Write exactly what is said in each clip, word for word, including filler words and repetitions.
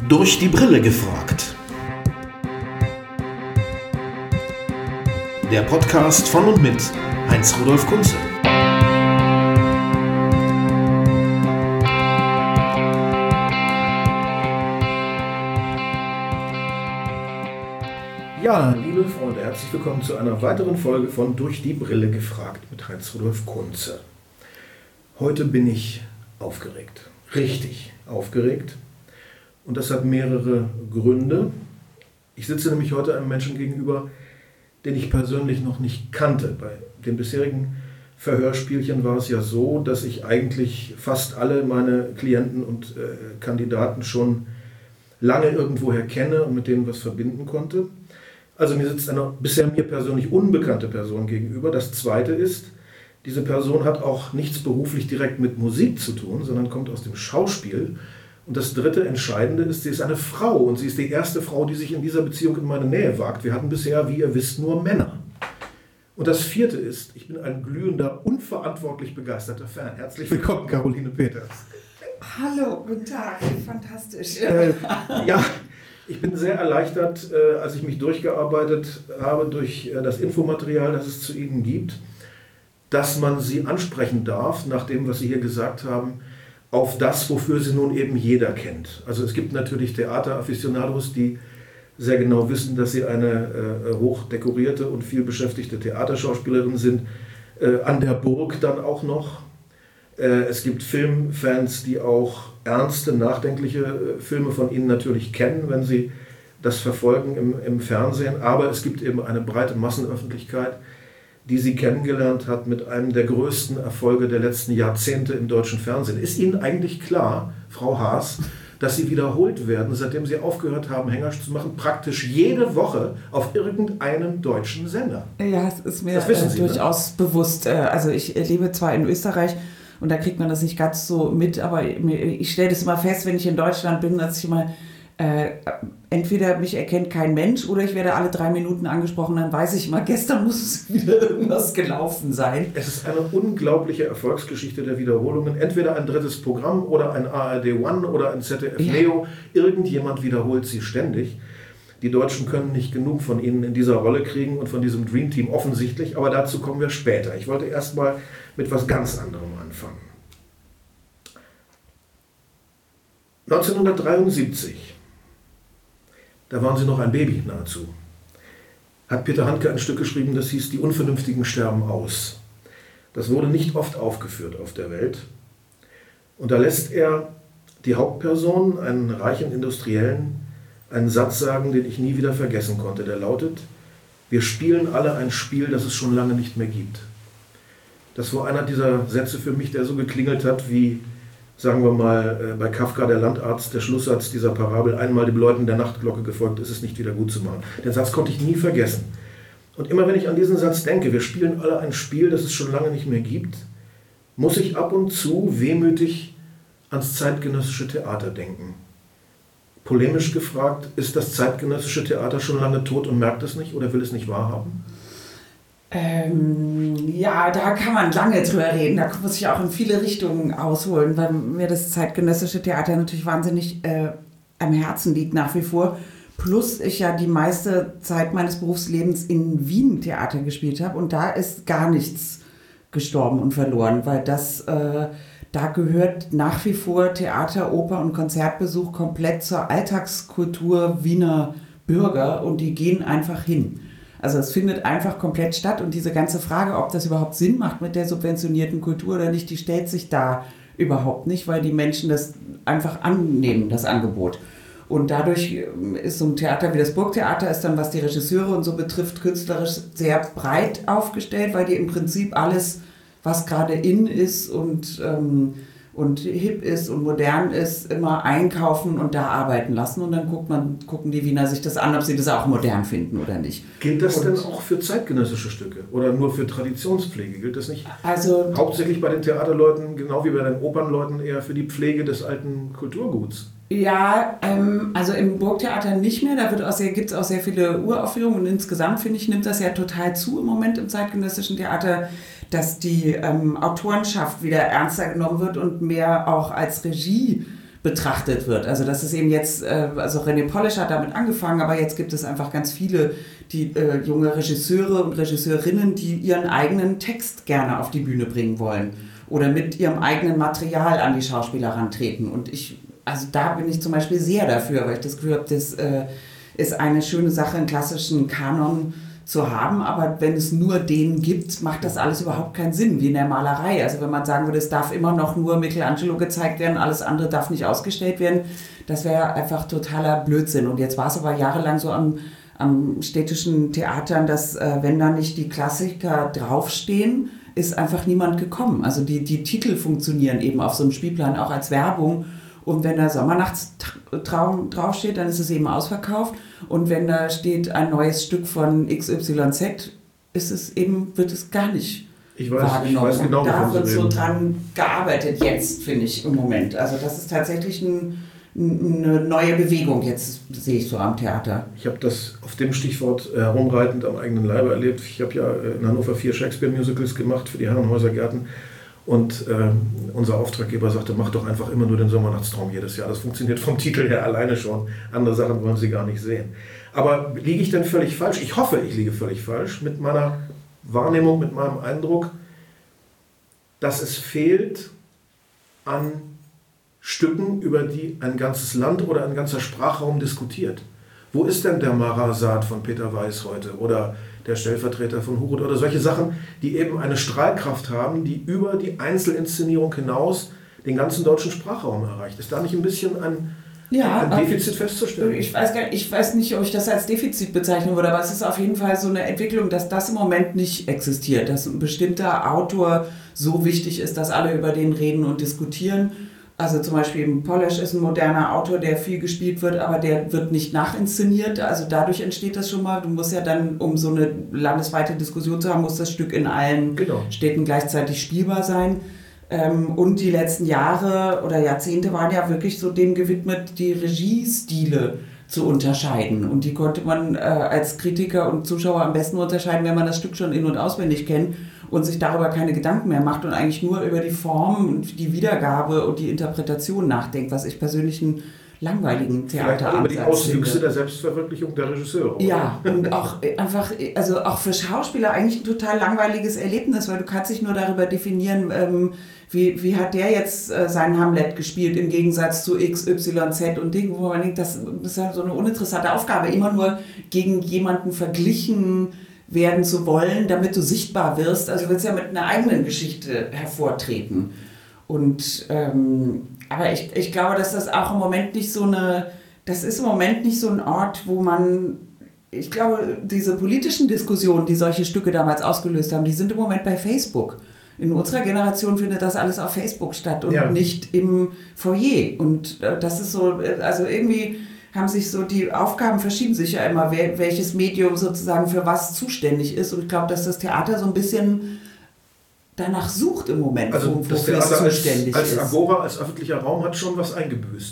Durch die Brille gefragt. Der Podcast von und mit Heinz-Rudolf Kunze. Ja, liebe Freunde, herzlich willkommen zu einer weiteren Folge von Durch die Brille gefragt mit Heinz-Rudolf Kunze. Heute bin ich aufgeregt, richtig aufgeregt. Und das hat mehrere Gründe. Ich sitze nämlich heute einem Menschen gegenüber, den ich persönlich noch nicht kannte. Bei den bisherigen Verhörspielchen war es ja so, dass ich eigentlich fast alle meine Klienten und äh, Kandidaten schon lange irgendwoher kenne und mit denen was verbinden konnte. Also mir sitzt eine bisher mir persönlich unbekannte Person gegenüber. Das Zweite ist, diese Person hat auch nichts beruflich direkt mit Musik zu tun, sondern kommt aus dem Schauspiel. Und das dritte Entscheidende ist, sie ist eine Frau und sie ist die erste Frau, die sich in dieser Beziehung in meine Nähe wagt. Wir hatten bisher, wie ihr wisst, nur Männer. Und das vierte ist, ich bin ein glühender, unverantwortlich begeisterter Fan. Herzlich willkommen, Caroline Peters. Hallo, guten Tag, fantastisch. Äh, ja, ich bin sehr erleichtert, äh, als ich mich durchgearbeitet habe durch äh, das Infomaterial, das es zu Ihnen gibt, dass man Sie ansprechen darf, nach dem, was Sie hier gesagt haben, auf das, wofür sie nun eben jeder kennt. Also es gibt natürlich Theateraficionados, die sehr genau wissen, dass sie eine äh, hochdekorierte und viel beschäftigte Theaterschauspielerin sind. Äh, an der Burg dann auch noch. Äh, es gibt Filmfans, die auch ernste, nachdenkliche äh, Filme von ihnen natürlich kennen, wenn sie das verfolgen im, im Fernsehen. Aber es gibt eben eine breite Massenöffentlichkeit, die sie kennengelernt hat mit einem der größten Erfolge der letzten Jahrzehnte im deutschen Fernsehen. Ist Ihnen eigentlich klar, Frau Haas, dass Sie wiederholt werden, seitdem Sie aufgehört haben, Hängersch zu machen, praktisch jede Woche auf irgendeinem deutschen Sender? Ja, es ist mir das wissen Sie, durchaus ne? bewusst. Also ich lebe zwar in Österreich und da kriegt man das nicht ganz so mit, aber ich stelle das immer fest, wenn ich in Deutschland bin, dass ich immer Äh, entweder mich erkennt kein Mensch oder ich werde alle drei Minuten angesprochen, dann weiß ich immer, gestern muss es wieder irgendwas gelaufen sein. Es ist eine unglaubliche Erfolgsgeschichte der Wiederholungen. Entweder ein drittes Programm oder ein A R D One oder ein Z D F Neo. Ja. Irgendjemand wiederholt sie ständig. Die Deutschen können nicht genug von ihnen in dieser Rolle kriegen und von diesem Dream Team offensichtlich, aber dazu kommen wir später. Ich wollte erst mal mit was ganz anderem anfangen. neunzehnhundertdreiundsiebzig, da waren Sie noch ein Baby nahezu, hat Peter Handke ein Stück geschrieben, das hieß Die Unvernünftigen sterben aus. Das wurde nicht oft aufgeführt auf der Welt. Und da lässt er die Hauptperson, einen reichen Industriellen, einen Satz sagen, den ich nie wieder vergessen konnte. Der lautet: Wir spielen alle ein Spiel, das es schon lange nicht mehr gibt. Das war einer dieser Sätze für mich, der so geklingelt hat wie, sagen wir mal, bei Kafka, der Landarzt, der Schlusssatz dieser Parabel: Einmal dem Läuten der Nachtglocke gefolgt, ist es nicht wieder gut zu machen. Den Satz konnte ich nie vergessen. Und immer wenn ich an diesen Satz denke, wir spielen alle ein Spiel, das es schon lange nicht mehr gibt, muss ich ab und zu wehmütig ans zeitgenössische Theater denken. Polemisch gefragt, ist das zeitgenössische Theater schon lange tot und merkt es nicht oder will es nicht wahrhaben? Ähm, ja, da kann man lange drüber reden. Da muss ich auch in viele Richtungen ausholen, weil mir das zeitgenössische Theater natürlich wahnsinnig äh, am Herzen liegt nach wie vor. Plus ich ja die meiste Zeit meines Berufslebens in Wien Theater gespielt habe und da ist gar nichts gestorben und verloren, weil das, äh, da gehört nach wie vor Theater, Oper und Konzertbesuch komplett zur Alltagskultur Wiener Bürger und die gehen einfach hin. Also es findet einfach komplett statt und diese ganze Frage, ob das überhaupt Sinn macht mit der subventionierten Kultur oder nicht, die stellt sich da überhaupt nicht, weil die Menschen das einfach annehmen, das Angebot. Und dadurch ist so ein Theater wie das Burgtheater, ist dann, was die Regisseure und so betrifft, künstlerisch sehr breit aufgestellt, weil die im Prinzip alles, was gerade in ist und, ähm, und hip ist und modern ist, immer einkaufen und da arbeiten lassen. Und dann guckt man, gucken die Wiener sich das an, ob sie das auch modern finden oder nicht. Gilt das und, denn auch für zeitgenössische Stücke oder nur für Traditionspflege? Gilt das nicht also, hauptsächlich bei den Theaterleuten, genau wie bei den Opernleuten, eher für die Pflege des alten Kulturguts? Ja, ähm, also im Burgtheater nicht mehr. Da wird auch sehr, gibt es auch sehr viele Uraufführungen und insgesamt, finde ich, nimmt das ja total zu im Moment im zeitgenössischen Theater, dass die ähm, Autorenschaft wieder ernster genommen wird und mehr auch als Regie betrachtet wird. Also das ist eben jetzt, äh, also René Polish hat damit angefangen, aber jetzt gibt es einfach ganz viele die äh, junge Regisseure und Regisseurinnen, die ihren eigenen Text gerne auf die Bühne bringen wollen oder mit ihrem eigenen Material an die Schauspieler rantreten. Und ich, also da bin ich zum Beispiel sehr dafür, weil ich das Gefühl habe, das äh, ist eine schöne Sache, einen klassischen Kanon zu haben, aber wenn es nur den gibt, macht das alles überhaupt keinen Sinn, wie in der Malerei. Also wenn man sagen würde, es darf immer noch nur Michelangelo gezeigt werden, alles andere darf nicht ausgestellt werden, das wäre einfach totaler Blödsinn. Und jetzt war es aber jahrelang so am, am städtischen Theatern, dass äh, wenn da nicht die Klassiker draufstehen, ist einfach niemand gekommen. Also die, die Titel funktionieren eben auf so einem Spielplan auch als Werbung. Und wenn da Sommernachtstraum draufsteht, dann ist es eben ausverkauft. Und wenn da steht ein neues Stück von X Y Z, ist es eben, wird es gar nicht ich weiß, wahrgenommen. Ich weiß genau, und da wird so dran gearbeitet jetzt, finde ich, im Moment. Also das ist tatsächlich ein, eine neue Bewegung jetzt, sehe ich so am Theater. Ich habe das auf dem Stichwort herumreitend am eigenen Leibe erlebt. Ich habe ja in Hannover vier Shakespeare-Musicals gemacht für die Herrenhäuser Gärten. Und äh, unser Auftraggeber sagte, mach doch einfach immer nur den Sommernachtstraum jedes Jahr. Das funktioniert vom Titel her alleine schon. Andere Sachen wollen Sie gar nicht sehen. Aber liege ich denn völlig falsch? Ich hoffe, ich liege völlig falsch mit meiner Wahrnehmung, mit meinem Eindruck, dass es fehlt an Stücken, über die ein ganzes Land oder ein ganzer Sprachraum diskutiert. Wo ist denn der Marazat von Peter Weiß heute oder der Stellvertreter von Huruth oder solche Sachen, die eben eine Strahlkraft haben, die über die Einzelinszenierung hinaus den ganzen deutschen Sprachraum erreicht. Ist da nicht ein bisschen ein, ja, ein Defizit festzustellen? Ich weiß, gar nicht, ich weiß nicht, ob ich das als Defizit bezeichnen würde, aber es ist auf jeden Fall so eine Entwicklung, dass das im Moment nicht existiert, dass ein bestimmter Autor so wichtig ist, dass alle über den reden und diskutieren. Also zum Beispiel eben Polish ist ein moderner Autor, der viel gespielt wird, aber der wird nicht nachinszeniert. Also dadurch entsteht das schon mal. Du musst ja dann, um so eine landesweite Diskussion zu haben, muss das Stück in allen genau. Städten gleichzeitig spielbar sein. Und die letzten Jahre oder Jahrzehnte waren ja wirklich so dem gewidmet, die Regiestile zu unterscheiden. Und die konnte man äh, als Kritiker und Zuschauer am besten unterscheiden, wenn man das Stück schon in- und auswendig kennt und sich darüber keine Gedanken mehr macht und eigentlich nur über die Form und die Wiedergabe und die Interpretation nachdenkt, was ich persönlich einen langweiligen Theateransatz finde. Über die Auswüchse der Selbstverwirklichung der Regisseure. Oder? Ja, und auch einfach, also auch für Schauspieler eigentlich ein total langweiliges Erlebnis, weil du kannst dich nur darüber definieren, ähm, wie, wie hat der jetzt äh, seinen Hamlet gespielt im Gegensatz zu X, Y, Z und Ding, wo man denkt, das, das ist ja so eine uninteressante Aufgabe, immer nur gegen jemanden verglichen werden zu wollen, damit du sichtbar wirst. Also du willst ja mit einer eigenen Geschichte hervortreten. Und ähm, aber ich, ich glaube, dass das auch im Moment nicht so eine, das ist im Moment nicht so ein Ort, wo man, ich glaube, diese politischen Diskussionen, die solche Stücke damals ausgelöst haben, die sind im Moment bei Facebook. In unserer Generation findet das alles auf Facebook statt und ja. nicht im Foyer. Und äh, das ist so, also irgendwie haben sich so, die Aufgaben verschieben sich ja immer, wer, welches Medium sozusagen für was zuständig ist. Und ich glaube, dass das Theater so ein bisschen danach sucht im Moment, also wo, das wofür es zuständig als, ist. Als Agora, als öffentlicher Raum hat schon was eingebüßt.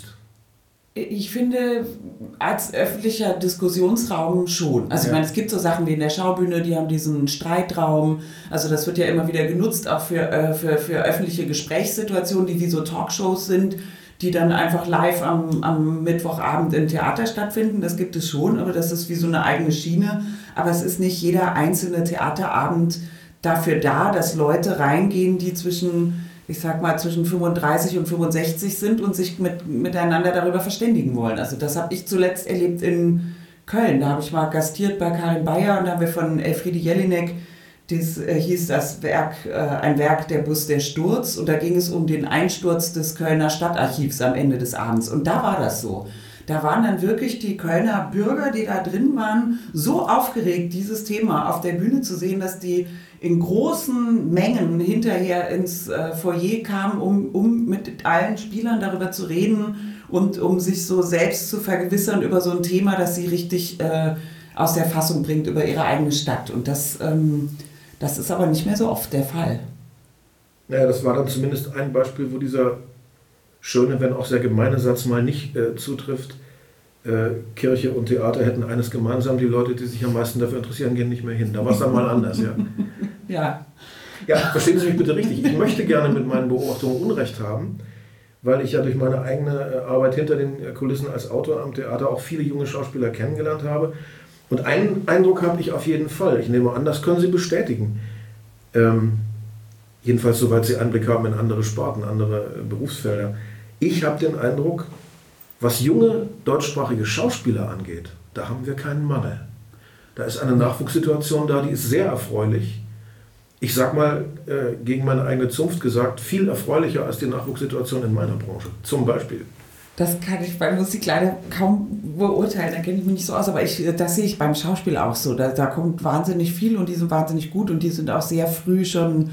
Ich finde, als öffentlicher Diskussionsraum schon. Also ja. ich meine, es gibt so Sachen wie in der Schaubühne, die haben diesen Streitraum. Also das wird ja immer wieder genutzt, auch für, äh, für, für öffentliche Gesprächssituationen, die wie so Talkshows sind, die dann einfach live am, am Mittwochabend im Theater stattfinden. Das gibt es schon, aber das ist wie so eine eigene Schiene. Aber es ist nicht jeder einzelne Theaterabend dafür da, dass Leute reingehen, die zwischen, ich sag mal, zwischen fünfunddreißig und fünfundsechzig sind und sich mit, miteinander darüber verständigen wollen. Also das habe ich zuletzt erlebt in Köln. Da habe ich mal gastiert bei Karin Bayer und da haben wir von Elfriede Jelinek, das äh, hieß das Werk, äh, ein Werk, der Bus, der Sturz. Und da ging es um den Einsturz des Kölner Stadtarchivs am Ende des Abends. Und da war das so. Da waren dann wirklich die Kölner Bürger, die da drin waren, so aufgeregt, dieses Thema auf der Bühne zu sehen, dass die in großen Mengen hinterher ins äh, Foyer kamen, um, um mit allen Spielern darüber zu reden und um sich so selbst zu vergewissern über so ein Thema, das sie richtig äh, aus der Fassung bringt über ihre eigene Stadt. Und das, ähm, das ist aber nicht mehr so oft der Fall. Naja, das war dann zumindest ein Beispiel, wo dieser schöne, wenn auch sehr gemeine Satz mal nicht äh, zutrifft. Äh, Kirche und Theater hätten eines gemeinsam, die Leute, die sich am meisten dafür interessieren, gehen nicht mehr hin. Da war es dann mal anders, ja. Ja. Ja, verstehen Sie mich bitte richtig. Ich möchte gerne mit meinen Beobachtungen Unrecht haben, weil ich ja durch meine eigene Arbeit hinter den Kulissen als Autor am Theater auch viele junge Schauspieler kennengelernt habe. Und einen Eindruck habe ich auf jeden Fall. Ich nehme an, das können Sie bestätigen. Ähm, jedenfalls soweit Sie Einblick haben in andere Sparten, andere Berufsfelder. Ich habe den Eindruck, was junge deutschsprachige Schauspieler angeht, da haben wir keinen Mangel. Da ist eine Nachwuchssituation da, die ist sehr erfreulich. Ich sag mal, äh, gegen meine eigene Zunft gesagt, viel erfreulicher als die Nachwuchssituation in meiner Branche. Zum Beispiel. Das kann ich bei Musik leider kaum beurteilen, da kenne ich mich nicht so aus, aber ich, das sehe ich beim Schauspiel auch so. Da, da kommt wahnsinnig viel und die sind wahnsinnig gut und die sind auch sehr früh schon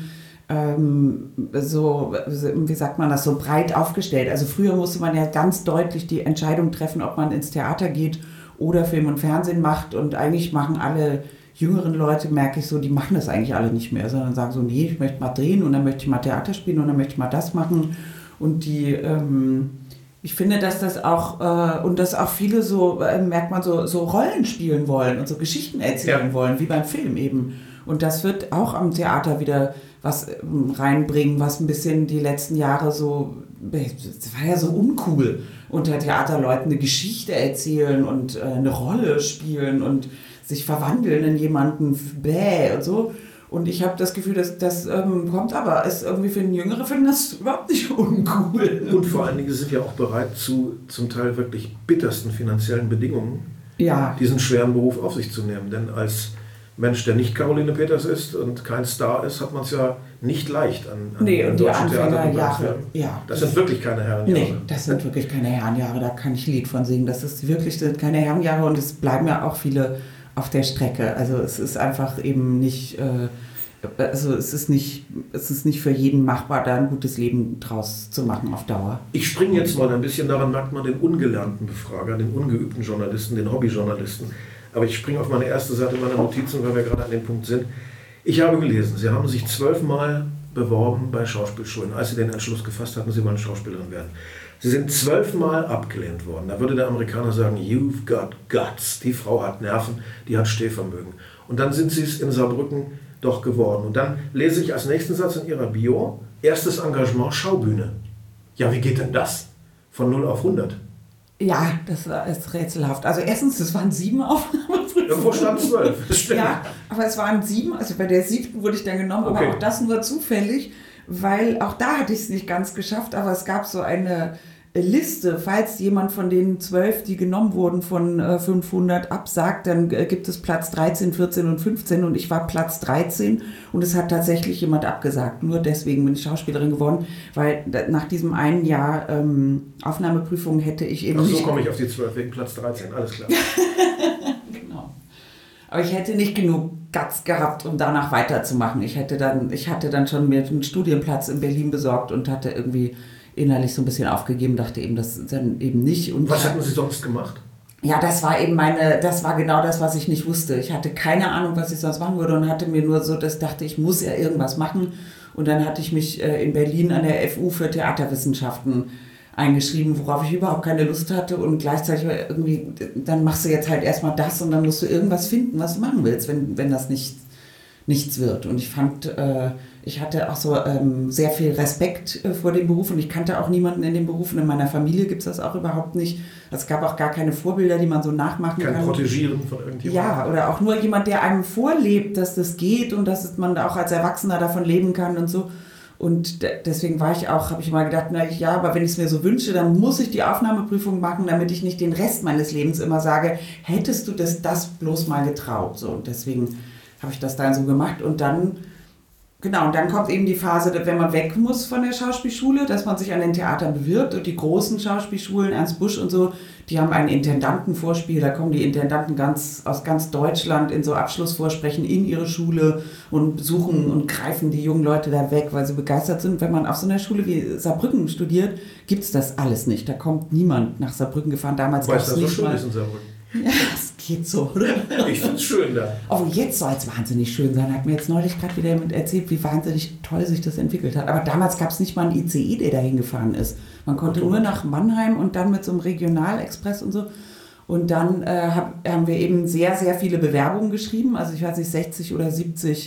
ähm, so, wie sagt man das, so breit aufgestellt. Also früher musste man ja ganz deutlich die Entscheidung treffen, ob man ins Theater geht oder Film und Fernsehen macht, und eigentlich machen alle jüngeren Leute, merke ich so, die machen das eigentlich alle nicht mehr, sondern sagen so, nee, ich möchte mal drehen und dann möchte ich mal Theater spielen und dann möchte ich mal das machen. Und die, ähm, ich finde, dass das auch, äh, und dass auch viele so, äh, merkt man, so, so Rollen spielen wollen und so Geschichten erzählen ja. wollen, wie beim Film eben. Und das wird auch am Theater wieder was ähm, reinbringen, was ein bisschen die letzten Jahre so, das war ja so uncool, unter Theaterleuten eine Geschichte erzählen und äh, eine Rolle spielen und sich verwandeln in jemanden, bäh und so. Und ich habe das Gefühl, dass das ähm, kommt, aber ist irgendwie für den Jüngere finden das überhaupt nicht uncool. Und vor allen Dingen sind ja auch bereit zu zum Teil wirklich bittersten finanziellen Bedingungen, ja. diesen schweren Beruf auf sich zu nehmen. Denn als Mensch, der nicht Caroline Peters ist und kein Star ist, hat man es ja nicht leicht an, an nee, und die Anfängerjahre. Ja, das sind wirklich keine Herrenjahre. Nee, das sind wirklich keine Herrenjahre, da kann ich ein Lied von singen. Das ist wirklich sind keine Herrenjahre und es bleiben ja auch viele auf der Strecke. Also es ist einfach eben nicht, äh, also es ist nicht, es ist nicht für jeden machbar, da ein gutes Leben draus zu machen auf Dauer. Ich springe jetzt mal ein bisschen, daran merkt man den ungelernten Befrager, den ungeübten Journalisten, den Hobbyjournalisten. Aber ich springe auf meine erste Seite meiner Notizen, weil wir gerade an dem Punkt sind. Ich habe gelesen, Sie haben sich zwölfmal beworben bei Schauspielschulen, als Sie den Entschluss gefasst hatten, Sie wollen Schauspielerin werden. Sie sind zwölfmal abgelehnt worden. Da würde der Amerikaner sagen, you've got guts. Die Frau hat Nerven, die hat Stehvermögen. Und dann sind Sie es in Saarbrücken doch geworden. Und dann lese ich als nächsten Satz in Ihrer Bio, erstes Engagement Schaubühne. Ja, wie geht denn das? Von null auf hundert? Ja, das ist rätselhaft. Also erstens, das waren sieben Aufnahmeprüfungen. Irgendwo stand zwölf, das stimmt. Ja, aber es waren sieben, also bei der siebten wurde ich dann genommen, okay. Aber auch das nur zufällig, weil auch da hatte ich es nicht ganz geschafft, aber es gab so eine Liste, falls jemand von den zwölf, die genommen wurden, von äh, fünfhundert absagt, dann äh, gibt es Platz dreizehn, vierzehn und fünfzehn und ich war Platz dreizehn und es hat tatsächlich jemand abgesagt. Nur deswegen bin ich Schauspielerin geworden, weil da, nach diesem einen Jahr ähm, Aufnahmeprüfung hätte ich eben Ach so, nicht... komme ich auf die zwölf, wegen Platz dreizehn, alles klar. Genau. Aber ich hätte nicht genug Guts gehabt, um danach weiterzumachen. Ich hätte dann, ich hatte dann schon mir einen Studienplatz in Berlin besorgt und hatte irgendwie innerlich so ein bisschen aufgegeben, dachte eben, das dann eben nicht. Und was hatten Sie sonst gemacht? Ja, das war eben meine, das war genau das, was ich nicht wusste. Ich hatte keine Ahnung, was ich sonst machen würde und hatte mir nur so, das dachte ich, muss ja irgendwas machen. Und dann hatte ich mich äh, in Berlin an der F U für Theaterwissenschaften eingeschrieben, worauf ich überhaupt keine Lust hatte und gleichzeitig irgendwie, dann machst du jetzt halt erstmal das und dann musst du irgendwas finden, was du machen willst, wenn, wenn das nicht, nichts wird. Und ich fand, äh, ich hatte auch so ähm, sehr viel Respekt äh, vor dem Beruf und ich kannte auch niemanden in dem Beruf und in meiner Familie gibt es das auch überhaupt nicht. Es gab auch gar keine Vorbilder, die man so nachmachen Kein kann. Kein Protegieren von irgendjemandem. Ja, oder auch nur jemand, der einem vorlebt, dass das geht und dass man auch als Erwachsener davon leben kann und so. Und deswegen war ich auch, habe ich mal gedacht, na ja, aber wenn ich es mir so wünsche, dann muss ich die Aufnahmeprüfung machen, damit ich nicht den Rest meines Lebens immer sage, hättest du das, das bloß mal getraut. So, und deswegen habe ich das dann so gemacht und dann, genau, und dann kommt eben die Phase, wenn man weg muss von der Schauspielschule, dass man sich an den Theatern bewirbt und die großen Schauspielschulen, Ernst Busch und so, die haben ein Intendantenvorspiel, da kommen die Intendanten ganz, aus ganz Deutschland in so Abschlussvorsprechen in ihre Schule und besuchen und greifen die jungen Leute da weg, weil sie begeistert sind. Wenn man auf so einer Schule wie Saarbrücken studiert, gibt es das alles nicht. Da kommt niemand nach Saarbrücken gefahren. Damals gab es nicht so schön mal... ist in Saarbrücken. Ja, das geht so, oder? Ich finde es schön da. Aber jetzt soll es wahnsinnig schön sein. Hat mir jetzt neulich gerade wieder jemand erzählt, wie wahnsinnig toll sich das entwickelt hat. Aber damals gab es nicht mal einen I C E, der dahin gefahren ist. Man konnte nur nach Mannheim und dann mit so einem Regionalexpress und so. Und dann äh, hab, haben wir eben sehr, sehr viele Bewerbungen geschrieben. Also ich weiß nicht, sechzig oder siebzig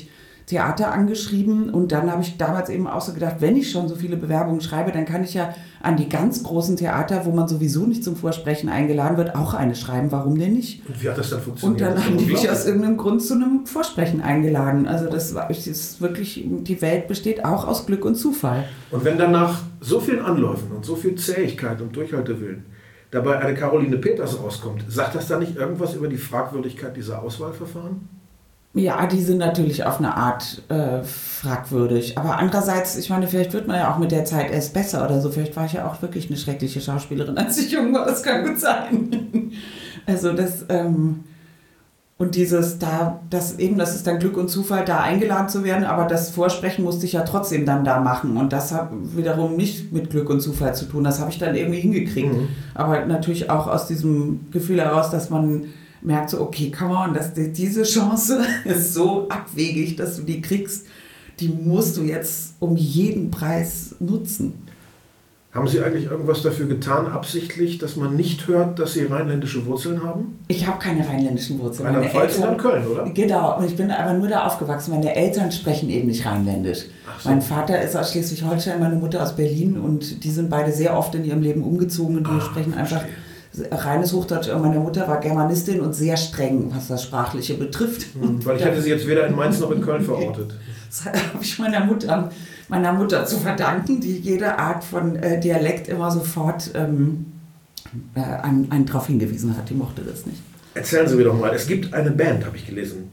Theater angeschrieben und dann habe ich damals eben auch so gedacht, wenn ich schon so viele Bewerbungen schreibe, dann kann ich ja an die ganz großen Theater, wo man sowieso nicht zum Vorsprechen eingeladen wird, auch eine schreiben. Warum denn nicht? Und wie hat das dann funktioniert? Und dann haben die mich aus irgendeinem Grund zu einem Vorsprechen eingeladen. Also das war, das ist wirklich, die Welt besteht auch aus Glück und Zufall. Und wenn dann nach so vielen Anläufen und so viel Zähigkeit und Durchhaltewillen dabei eine Caroline Peters rauskommt, sagt das dann nicht irgendwas über die Fragwürdigkeit dieser Auswahlverfahren? Ja, die sind natürlich auf eine Art äh, fragwürdig. Aber andererseits, ich meine, vielleicht wird man ja auch mit der Zeit erst besser oder so. Vielleicht war ich ja auch wirklich eine schreckliche Schauspielerin, als ich jung war. Das kann gut sein. Also das, ähm, und dieses da, das eben, das ist dann Glück und Zufall, da eingeladen zu werden. Aber das Vorsprechen musste ich ja trotzdem dann da machen. Und das hat wiederum nicht mit Glück und Zufall zu tun. Das habe ich dann irgendwie hingekriegt. Mhm. Aber natürlich auch aus diesem Gefühl heraus, dass man merkt so, okay, come on, dass die, diese Chance ist so abwegig, dass du die kriegst, die musst du jetzt um jeden Preis nutzen. Haben Sie eigentlich irgendwas dafür getan, absichtlich, dass man nicht hört, dass Sie rheinländische Wurzeln haben? Ich habe keine rheinländischen Wurzeln. Rheinland-Pfalz und Köln, oder? Genau, und ich bin aber nur da aufgewachsen. Meine Eltern sprechen eben nicht rheinländisch. So. Mein Vater ist aus Schleswig-Holstein, meine Mutter aus Berlin und die sind beide sehr oft in ihrem Leben umgezogen und wir ah, sprechen einfach verstehe. Reines Hochdeutsch. Meine Mutter war Germanistin und sehr streng, was das Sprachliche betrifft. Hm, weil ich hätte sie jetzt weder in Mainz noch in Köln verortet. Das habe ich meiner Mutter, meiner Mutter zu verdanken, die jede Art von äh, Dialekt immer sofort ähm, äh, einen, einen darauf hingewiesen hat. Die mochte das nicht. Erzählen Sie mir doch mal, es gibt eine Band, habe ich gelesen,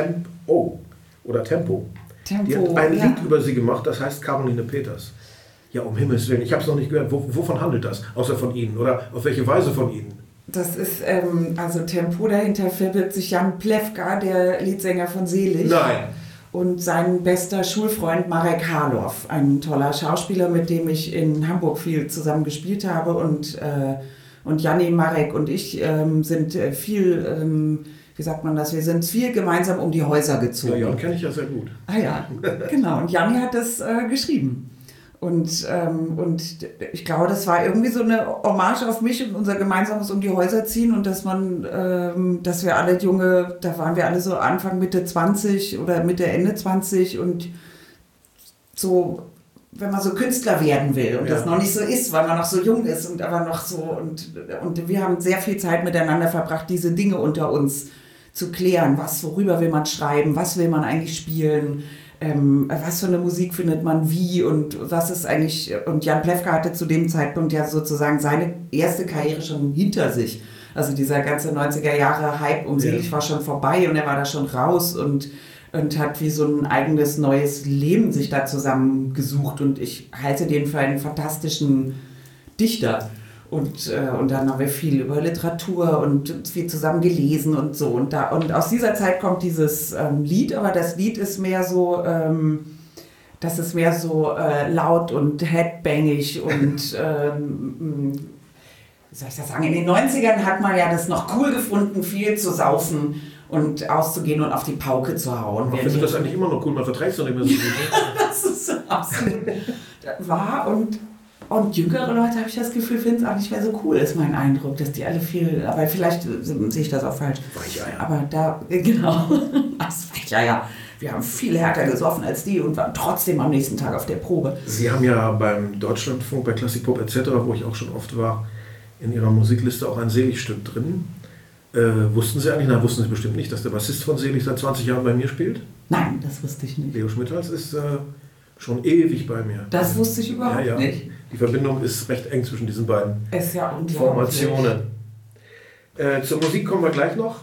Tempo oder Tempo. Tempo, die hat ein ja. Lied über sie gemacht, das heißt Caroline Peters. Ja, um Himmels Willen, ich habe es noch nicht gehört. Wo, wovon handelt das? Außer von Ihnen? Oder auf welche Weise von Ihnen? Das ist, ähm, also Tempo, dahinter verbirgt sich Jan Plewka, der Leadsänger von Selig. Nein. Und sein bester Schulfreund Marek Harloff, ein toller Schauspieler, mit dem ich in Hamburg viel zusammen gespielt habe. Und, äh, und Janni, Marek und ich ähm, sind äh, viel, ähm, wie sagt man das, wir sind viel gemeinsam um die Häuser gezogen. Ja, Jan kenne ich ja sehr gut. Ah ja, genau. Und Janni hat das äh, geschrieben. Und, ähm, und ich glaube, das war irgendwie so eine Hommage auf mich und unser gemeinsames um die Häuser ziehen und dass man, ähm, dass wir alle junge, da waren wir alle so Anfang, Mitte zwanzig oder Mitte, Ende zwanzig und so, wenn man so Künstler werden will und ja. das noch nicht so ist, weil man noch so jung ist und aber noch so und, und wir haben sehr viel Zeit miteinander verbracht, diese Dinge unter uns zu klären. Was, worüber will man schreiben, was will man eigentlich spielen, Ähm, was für eine Musik findet man wie und was ist eigentlich, und Jan Plewka hatte zu dem Zeitpunkt ja sozusagen seine erste Karriere schon hinter sich. Also dieser ganze neunziger Jahre Hype um Selig ja. war schon vorbei und er war da schon raus und, und hat wie so ein eigenes neues Leben sich da zusammengesucht und ich halte den für einen fantastischen Dichter. Und, äh, und dann haben wir viel über Literatur und viel zusammen gelesen und so. Und, da, und aus dieser Zeit kommt dieses ähm, Lied, aber das Lied ist mehr so, ähm, das ist mehr so äh, laut und headbangig und, ähm, wie soll ich das sagen, in den neunzigern hat man ja das noch cool gefunden, viel zu saufen und auszugehen und auf die Pauke zu hauen. Man findet das eigentlich immer noch cool, man verträgt es doch nicht mehr so gut. Das ist absolut wahr und Und jüngere Leute, habe ich das Gefühl, finden es auch nicht mehr so cool, ist mein Eindruck, dass die alle viel, aber vielleicht sehe ich das auch falsch. Weicheier. Aber da, genau, das Weicheier. Wir haben viel härter gesoffen als die und waren trotzdem am nächsten Tag auf der Probe. Sie haben ja beim Deutschlandfunk, bei Classic Pop et cetera, wo ich auch schon oft war, in Ihrer Musikliste auch ein Selig-Stück drin. Äh, wussten Sie eigentlich, nein, wussten Sie bestimmt nicht, dass der Bassist von Selig seit zwanzig Jahren bei mir spielt? Nein, das wusste ich nicht. Leo Schmidthals ist äh, schon ewig bei mir. Das wusste ich überhaupt ja, ja. nicht. Die Verbindung ist recht eng zwischen diesen beiden ist ja Formationen. Äh, zur Musik kommen wir gleich noch.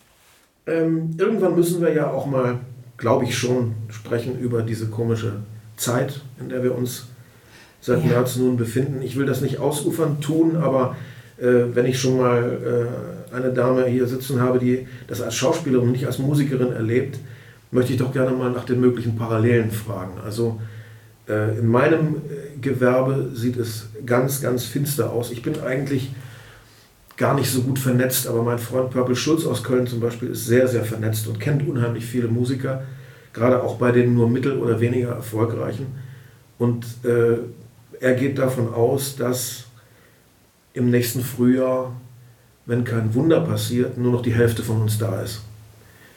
Ähm, irgendwann müssen wir ja auch mal, glaube ich schon, sprechen über diese komische Zeit, in der wir uns seit ja. März nun befinden. Ich will das nicht ausufern tun, aber äh, wenn ich schon mal äh, eine Dame hier sitzen habe, die das als Schauspielerin, nicht als Musikerin erlebt, möchte ich doch gerne mal nach den möglichen Parallelen fragen. Also äh, in meinem Gewerbe sieht es ganz, ganz finster aus. Ich bin eigentlich gar nicht so gut vernetzt, aber mein Freund Purple Schulz aus Köln zum Beispiel ist sehr, sehr vernetzt und kennt unheimlich viele Musiker, gerade auch bei den nur mittel- oder weniger erfolgreichen. Und äh, er geht davon aus, dass im nächsten Frühjahr, wenn kein Wunder passiert, nur noch die Hälfte von uns da ist.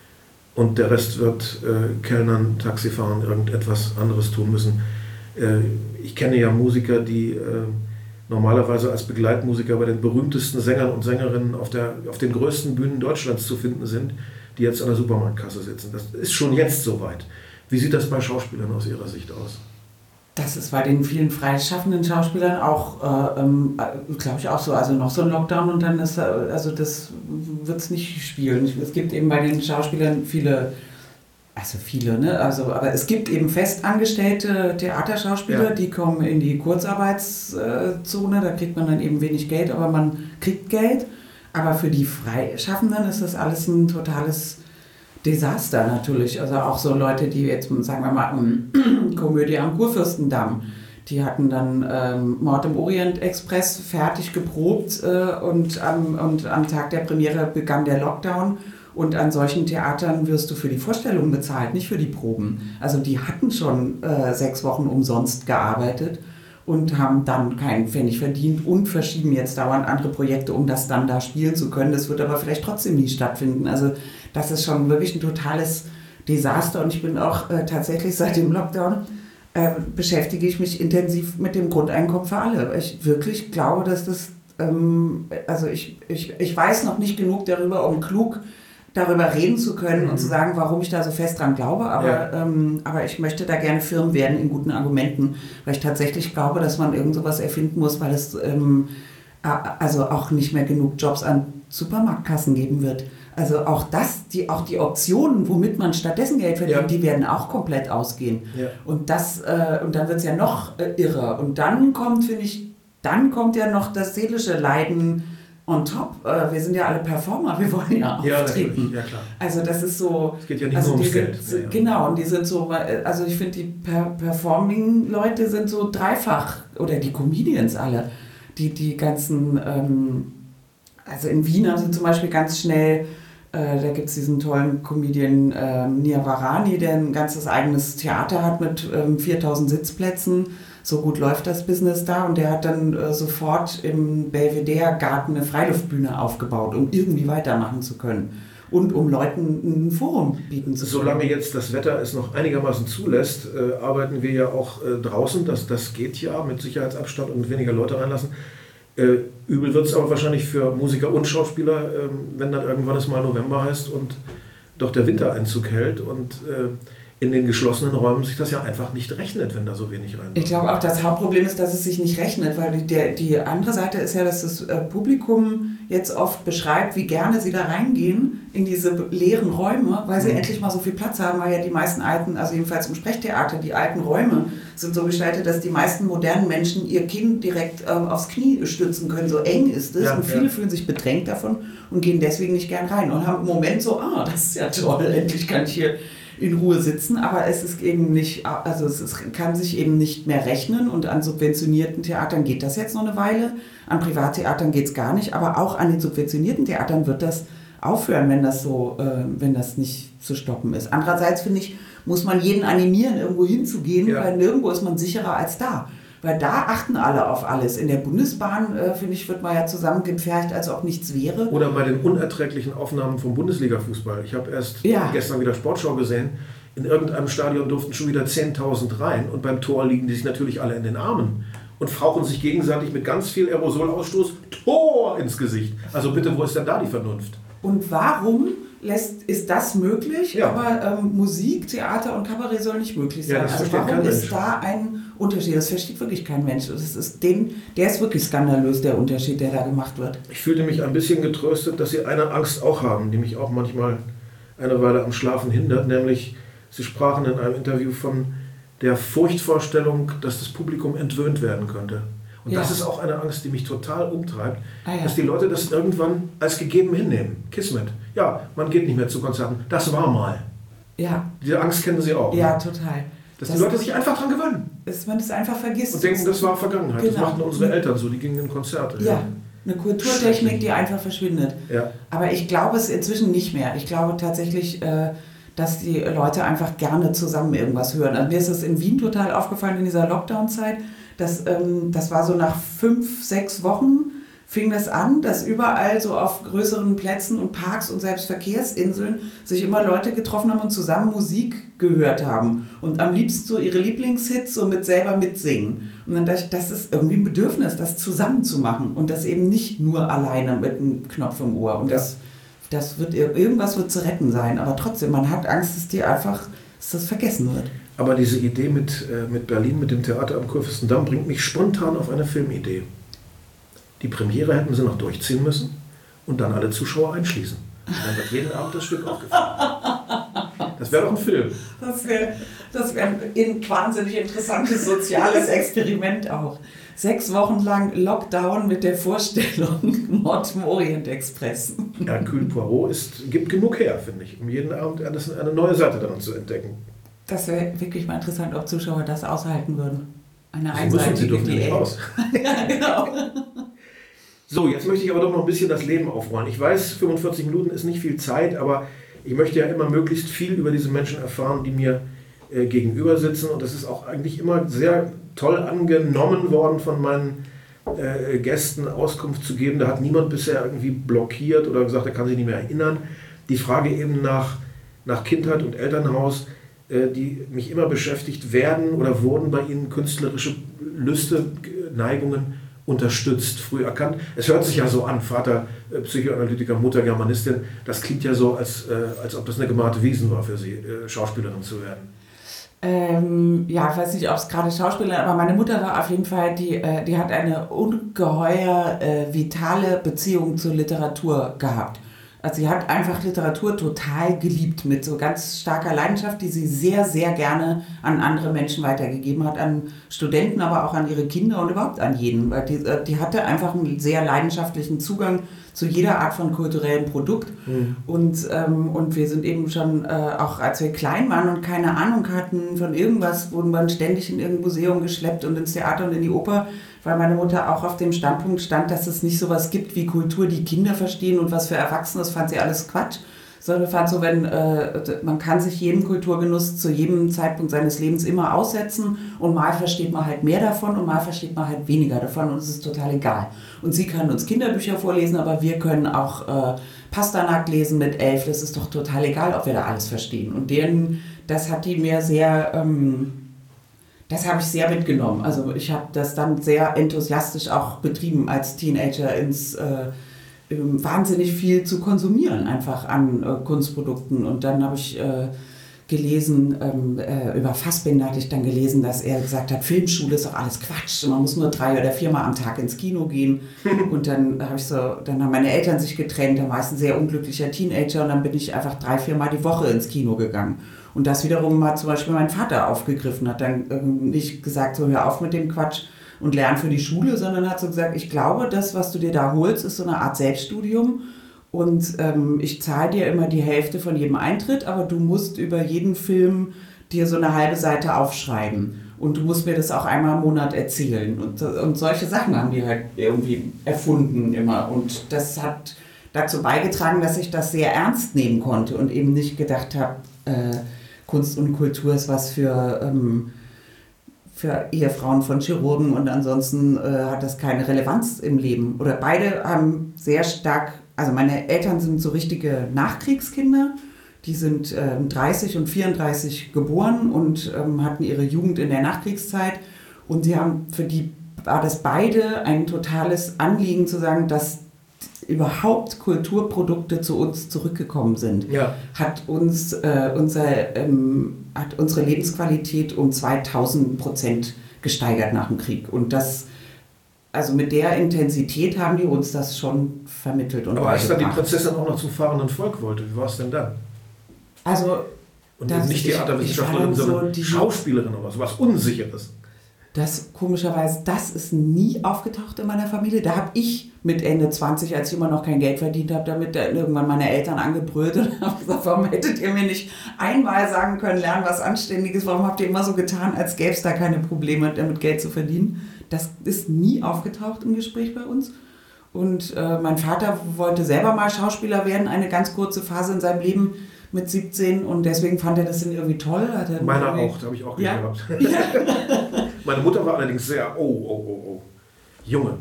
und der Rest wird äh, Kellnern, Taxifahren, irgendetwas anderes tun müssen. Äh, ich kenne ja Musiker, die äh, normalerweise als Begleitmusiker bei den berühmtesten Sängern und Sängerinnen auf, der, auf den größten Bühnen Deutschlands zu finden sind, die jetzt an der Supermarktkasse sitzen. Das ist schon jetzt soweit. Wie sieht das bei Schauspielern aus Ihrer Sicht aus? Das ist bei den vielen freischaffenden Schauspielern auch, äh, ähm, glaube ich, auch so. Also noch so ein Lockdown und dann ist, äh, also das wird es nicht spielen. Es gibt eben bei den Schauspielern viele, also viele, ne? Also, aber es gibt eben festangestellte Theaterschauspieler, ja. Die kommen in die Kurzarbeitszone, da kriegt man dann eben wenig Geld, aber man kriegt Geld. Aber für die Freischaffenden ist das alles ein totales Desaster natürlich. Also auch so Leute, die jetzt, sagen wir mal, Komödie am Kurfürstendamm, die hatten dann ähm, Mord im Orient Express fertig geprobt äh, und, am, und am Tag der Premiere begann der Lockdown. Und an solchen Theatern wirst du für die Vorstellung bezahlt, nicht für die Proben. Also die hatten schon äh, sechs Wochen umsonst gearbeitet und haben dann keinen Pfennig verdient und verschieben jetzt dauernd andere Projekte, um das dann da spielen zu können. Das wird aber vielleicht trotzdem nie stattfinden. Also das ist schon wirklich ein totales Desaster und ich bin auch äh, tatsächlich seit dem Lockdown äh, beschäftige ich mich intensiv mit dem Grundeinkommen für alle. Ich wirklich glaube, dass das, ähm, also ich, ich, ich weiß noch nicht genug darüber, um klug darüber reden zu können mhm. und zu sagen, warum ich da so fest dran glaube, aber, ja. ähm, aber ich möchte da gerne firm werden in guten Argumenten, weil ich tatsächlich glaube, dass man irgend sowas erfinden muss, weil es ähm, also auch nicht mehr genug Jobs an Supermarktkassen geben wird. Also auch das, die, auch die Optionen, womit man stattdessen Geld verdient, ja. die werden auch komplett ausgehen. Ja. Und das, äh, und dann wird es ja noch äh, irrer. Und dann kommt, finde ich, dann kommt ja noch das seelische Leiden on top. Äh, wir sind ja alle Performer, wir wollen ja auftreten. Ja, ja, klar. Also das ist so... Es geht ja nicht also nur ums sind, Geld. Ja, ja. Genau, und die sind so, also ich finde, die per- Performing-Leute sind so dreifach, oder die Comedians alle, die, die ganzen, ähm, also in Wien haben sie zum Beispiel ganz schnell, äh, da gibt es diesen tollen Comedian äh, Nia Varani, der ein ganzes eigenes Theater hat mit ähm, viertausend Sitzplätzen. So gut läuft das Business da und der hat dann äh, sofort im Belvedere-Garten eine Freiluftbühne aufgebaut, um irgendwie weitermachen zu können und um Leuten ein Forum bieten zu können. Solange jetzt das Wetter es noch einigermaßen zulässt, äh, arbeiten wir ja auch äh, draußen. Das, das geht ja mit Sicherheitsabstand und mit weniger Leute reinlassen. Äh, übel wird es aber wahrscheinlich für Musiker und Schauspieler, äh, wenn dann irgendwann es mal November heißt und doch der Wintereinzug hält und äh, in den geschlossenen Räumen sich das ja einfach nicht rechnet, wenn da so wenig rein. Ich glaube auch, das Hauptproblem ist, dass es sich nicht rechnet, weil die, der, die andere Seite ist ja, dass das äh, Publikum jetzt oft beschreibt, wie gerne sie da reingehen in diese leeren Räume, weil sie mhm. endlich mal so viel Platz haben, weil ja die meisten alten, also jedenfalls im Sprechtheater, die alten Räume sind so gestaltet, dass die meisten modernen Menschen ihr Kinn direkt ähm, aufs Knie stützen können. So eng ist es ja, und viele ja. fühlen sich bedrängt davon und gehen deswegen nicht gern rein und haben im Moment so, ah, das ist ja toll, endlich kann ich hier in Ruhe sitzen, aber es ist eben nicht, also es ist, kann sich eben nicht mehr rechnen und an subventionierten Theatern geht das jetzt noch eine Weile, an Privattheatern geht es gar nicht, aber auch an den subventionierten Theatern wird das aufhören, wenn das so, äh, wenn das nicht zu stoppen ist. Andererseits finde ich, muss man jeden animieren, irgendwo hinzugehen, ja. weil nirgendwo ist man sicherer als da. Weil da achten alle auf alles. In der Bundesbahn, äh, finde ich, wird man ja zusammengepfercht, als ob nichts wäre. Oder bei den unerträglichen Aufnahmen vom Bundesliga-Fußball. Ich habe erst ja. gestern wieder Sportschau gesehen. In irgendeinem Stadion durften schon wieder zehntausend rein. Und beim Tor liegen die sich natürlich alle in den Armen. Und fauchen sich gegenseitig mit ganz viel Aerosolausstoß Tor ins Gesicht. Also bitte, wo ist denn da die Vernunft? Und warum lässt, ist das möglich, ja. aber ähm, Musik, Theater und Kabarett soll nicht möglich sein? Ja, das also versteht warum kein ist Mensch. da ein Unterschied? Das versteht wirklich kein Mensch. Das ist den, der ist wirklich skandalös, der Unterschied, der da gemacht wird. Ich fühlte mich ein bisschen getröstet, dass Sie eine Angst auch haben, die mich auch manchmal eine Weile am Schlafen hindert, nämlich Sie sprachen in einem Interview von der Furchtvorstellung, dass das Publikum entwöhnt werden könnte. Und ja. das ist auch eine Angst, die mich total umtreibt, ah, ja. dass die Leute das irgendwann als gegeben hinnehmen. Kismet. Ja, man geht nicht mehr zu Konzerten. Das war mal. Ja. Diese Angst kennen Sie auch. Ja, ne? total. Dass das die Leute sich einfach dran gewöhnen. Dass man es einfach vergisst. Und denken, das war Vergangenheit. Genau. Das machten unsere Eltern so, die gingen in Konzerte. Ja, ja. Eine Kulturtechnik, die einfach verschwindet. Ja. Aber ich glaube es inzwischen nicht mehr. Ich glaube tatsächlich, äh, dass die Leute einfach gerne zusammen irgendwas hören. Also mir ist es in Wien total aufgefallen in dieser Lockdown-Zeit. Das, ähm, das war so nach fünf, sechs Wochen, fing das an, dass überall so auf größeren Plätzen und Parks und selbst Verkehrsinseln sich immer Leute getroffen haben und zusammen Musik gehört haben. Und am liebsten so ihre Lieblingshits so mit selber mitsingen. Und dann dachte ich, das ist irgendwie ein Bedürfnis, das zusammen zu machen. Und das eben nicht nur alleine mit einem Knopf im Ohr. Und das, das wird, irgendwas wird zu retten sein. Aber trotzdem, man hat Angst, dass dir einfach, dass das vergessen wird. Aber diese Idee mit, äh, mit Berlin, mit dem Theater am Kurfürstendamm, bringt mich spontan auf eine Filmidee. Die Premiere hätten sie noch durchziehen müssen und dann alle Zuschauer einschließen. Und dann wird jeden Abend das Stück aufgeführt. Das wäre doch ein Film. Das wäre das wär ein wahnsinnig interessantes soziales Experiment auch. Sechs Wochen lang Lockdown mit der Vorstellung Mord im Orient Express. Ja, Hercule Poirot ist, gibt genug her, finde ich, um jeden Abend eine neue Seite daran zu entdecken. Das wäre wirklich mal interessant, ob Zuschauer das aushalten würden. Eine Sie müssen, sie dürfen nicht raus. Ja, genau. So, jetzt möchte ich aber doch noch ein bisschen das Leben aufrollen. Ich weiß, fünfundvierzig Minuten ist nicht viel Zeit, aber ich möchte ja immer möglichst viel über diese Menschen erfahren, die mir äh, gegenüber sitzen. Und das ist auch eigentlich immer sehr toll angenommen worden von meinen äh, Gästen, Auskunft zu geben. Da hat niemand bisher irgendwie blockiert oder gesagt, er kann sich nicht mehr erinnern. Die Frage eben nach, nach Kindheit und Elternhaus, äh, die mich immer beschäftigt, werden oder wurden bei Ihnen künstlerische Lüste, Neigungen unterstützt, früh erkannt. Es hört sich ja so an, Vater äh, Psychoanalytiker, Mutter Germanistin, das klingt ja so, als, äh, als ob das eine gemachte Wiesen war für Sie, äh, Schauspielerin zu werden. Ähm, ja, ich weiß nicht, ob es gerade Schauspielerin, aber meine Mutter war auf jeden Fall, die, äh, die hat eine ungeheuer äh, vitale Beziehung zur Literatur gehabt. Also sie hat einfach Literatur total geliebt, mit so ganz starker Leidenschaft, die sie sehr, sehr gerne an andere Menschen weitergegeben hat, an Studenten, aber auch an ihre Kinder und überhaupt an jeden. Weil die, die hatte einfach einen sehr leidenschaftlichen Zugang zu jeder Art von kulturellem Produkt. Mhm. Und, ähm, und wir sind eben schon, äh, auch als wir klein waren und keine Ahnung hatten von irgendwas, wurden wir ständig in irgendein Museum geschleppt und ins Theater und in die Oper, weil meine Mutter auch auf dem Standpunkt stand, dass es nicht sowas gibt wie Kultur, die Kinder verstehen und was für Erwachsene, das fand sie alles Quatsch. Sondern fand so, wenn äh, man kann sich jedem Kulturgenuss zu jedem Zeitpunkt seines Lebens immer aussetzen und mal versteht man halt mehr davon und mal versteht man halt weniger davon und es ist total egal. Und sie kann uns Kinderbücher vorlesen, aber wir können auch äh, Pasternak lesen mit elf, das ist doch total egal, ob wir da alles verstehen. Und deren, das hat die mir sehr... Ähm, Das habe ich sehr mitgenommen. Also ich habe das dann sehr enthusiastisch auch betrieben als Teenager, ins äh, wahnsinnig viel zu konsumieren einfach an äh, Kunstprodukten. Und dann habe ich äh, gelesen, ähm, äh, über Fassbinder hatte ich dann gelesen, dass er gesagt hat, Filmschule ist doch alles Quatsch. Man muss nur drei oder viermal am Tag ins Kino gehen. Und dann habe ich so, dann haben meine Eltern sich getrennt, da war ich ein sehr unglücklicher Teenager und dann bin ich einfach drei, viermal die Woche ins Kino gegangen. Und das wiederum hat zum Beispiel mein Vater aufgegriffen, hat dann ähm, nicht gesagt, so hör auf mit dem Quatsch und lern für die Schule, sondern hat so gesagt, ich glaube, das, was du dir da holst, ist so eine Art Selbststudium und ähm, ich zahle dir immer die Hälfte von jedem Eintritt, aber du musst über jeden Film dir so eine halbe Seite aufschreiben und du musst mir das auch einmal im Monat erzählen und, und solche Sachen haben die halt irgendwie erfunden immer und das hat dazu beigetragen, dass ich das sehr ernst nehmen konnte und eben nicht gedacht habe, äh, Kunst und Kultur ist was für, ähm, für Ehefrauen von Chirurgen und ansonsten äh, hat das keine Relevanz im Leben. Oder beide haben sehr stark, also meine Eltern sind so richtige Nachkriegskinder, die sind äh, dreißig und vierunddreißig geboren und ähm, hatten ihre Jugend in der Nachkriegszeit und sie haben, für die war das beide ein totales Anliegen zu sagen, dass überhaupt Kulturprodukte zu uns zurückgekommen sind, ja. hat uns äh, unser, ähm, hat unsere Lebensqualität um zweitausend Prozent gesteigert nach dem Krieg. Und das, also mit der Intensität haben die uns das schon vermittelt. Und aber als dann die Prinzessin auch noch zum fahrenden Volk wollte, wie war es denn dann? Also und nicht Theaterwissenschaftlerin, sondern so Schauspielerin oder so was Unsicheres. Das komischerweise, das ist nie aufgetaucht in meiner Familie. Da habe ich mit Ende zwanzig, als ich immer noch kein Geld verdient habe, damit irgendwann meine Eltern angebrüllt und habe gesagt, warum hättet ihr mir nicht einmal sagen können, lernen was Anständiges, warum habt ihr immer so getan, als gäbe es da keine Probleme damit Geld zu verdienen. Das ist nie aufgetaucht im Gespräch bei uns. Und äh, mein Vater wollte selber mal Schauspieler werden, eine ganz kurze Phase in seinem Leben mit siebzehn und deswegen fand er das dann irgendwie toll. Hat er Meiner auch, da habe ich auch ja. gehabt. Ja. Meine Mutter war allerdings sehr, oh, oh, oh, oh, Junge,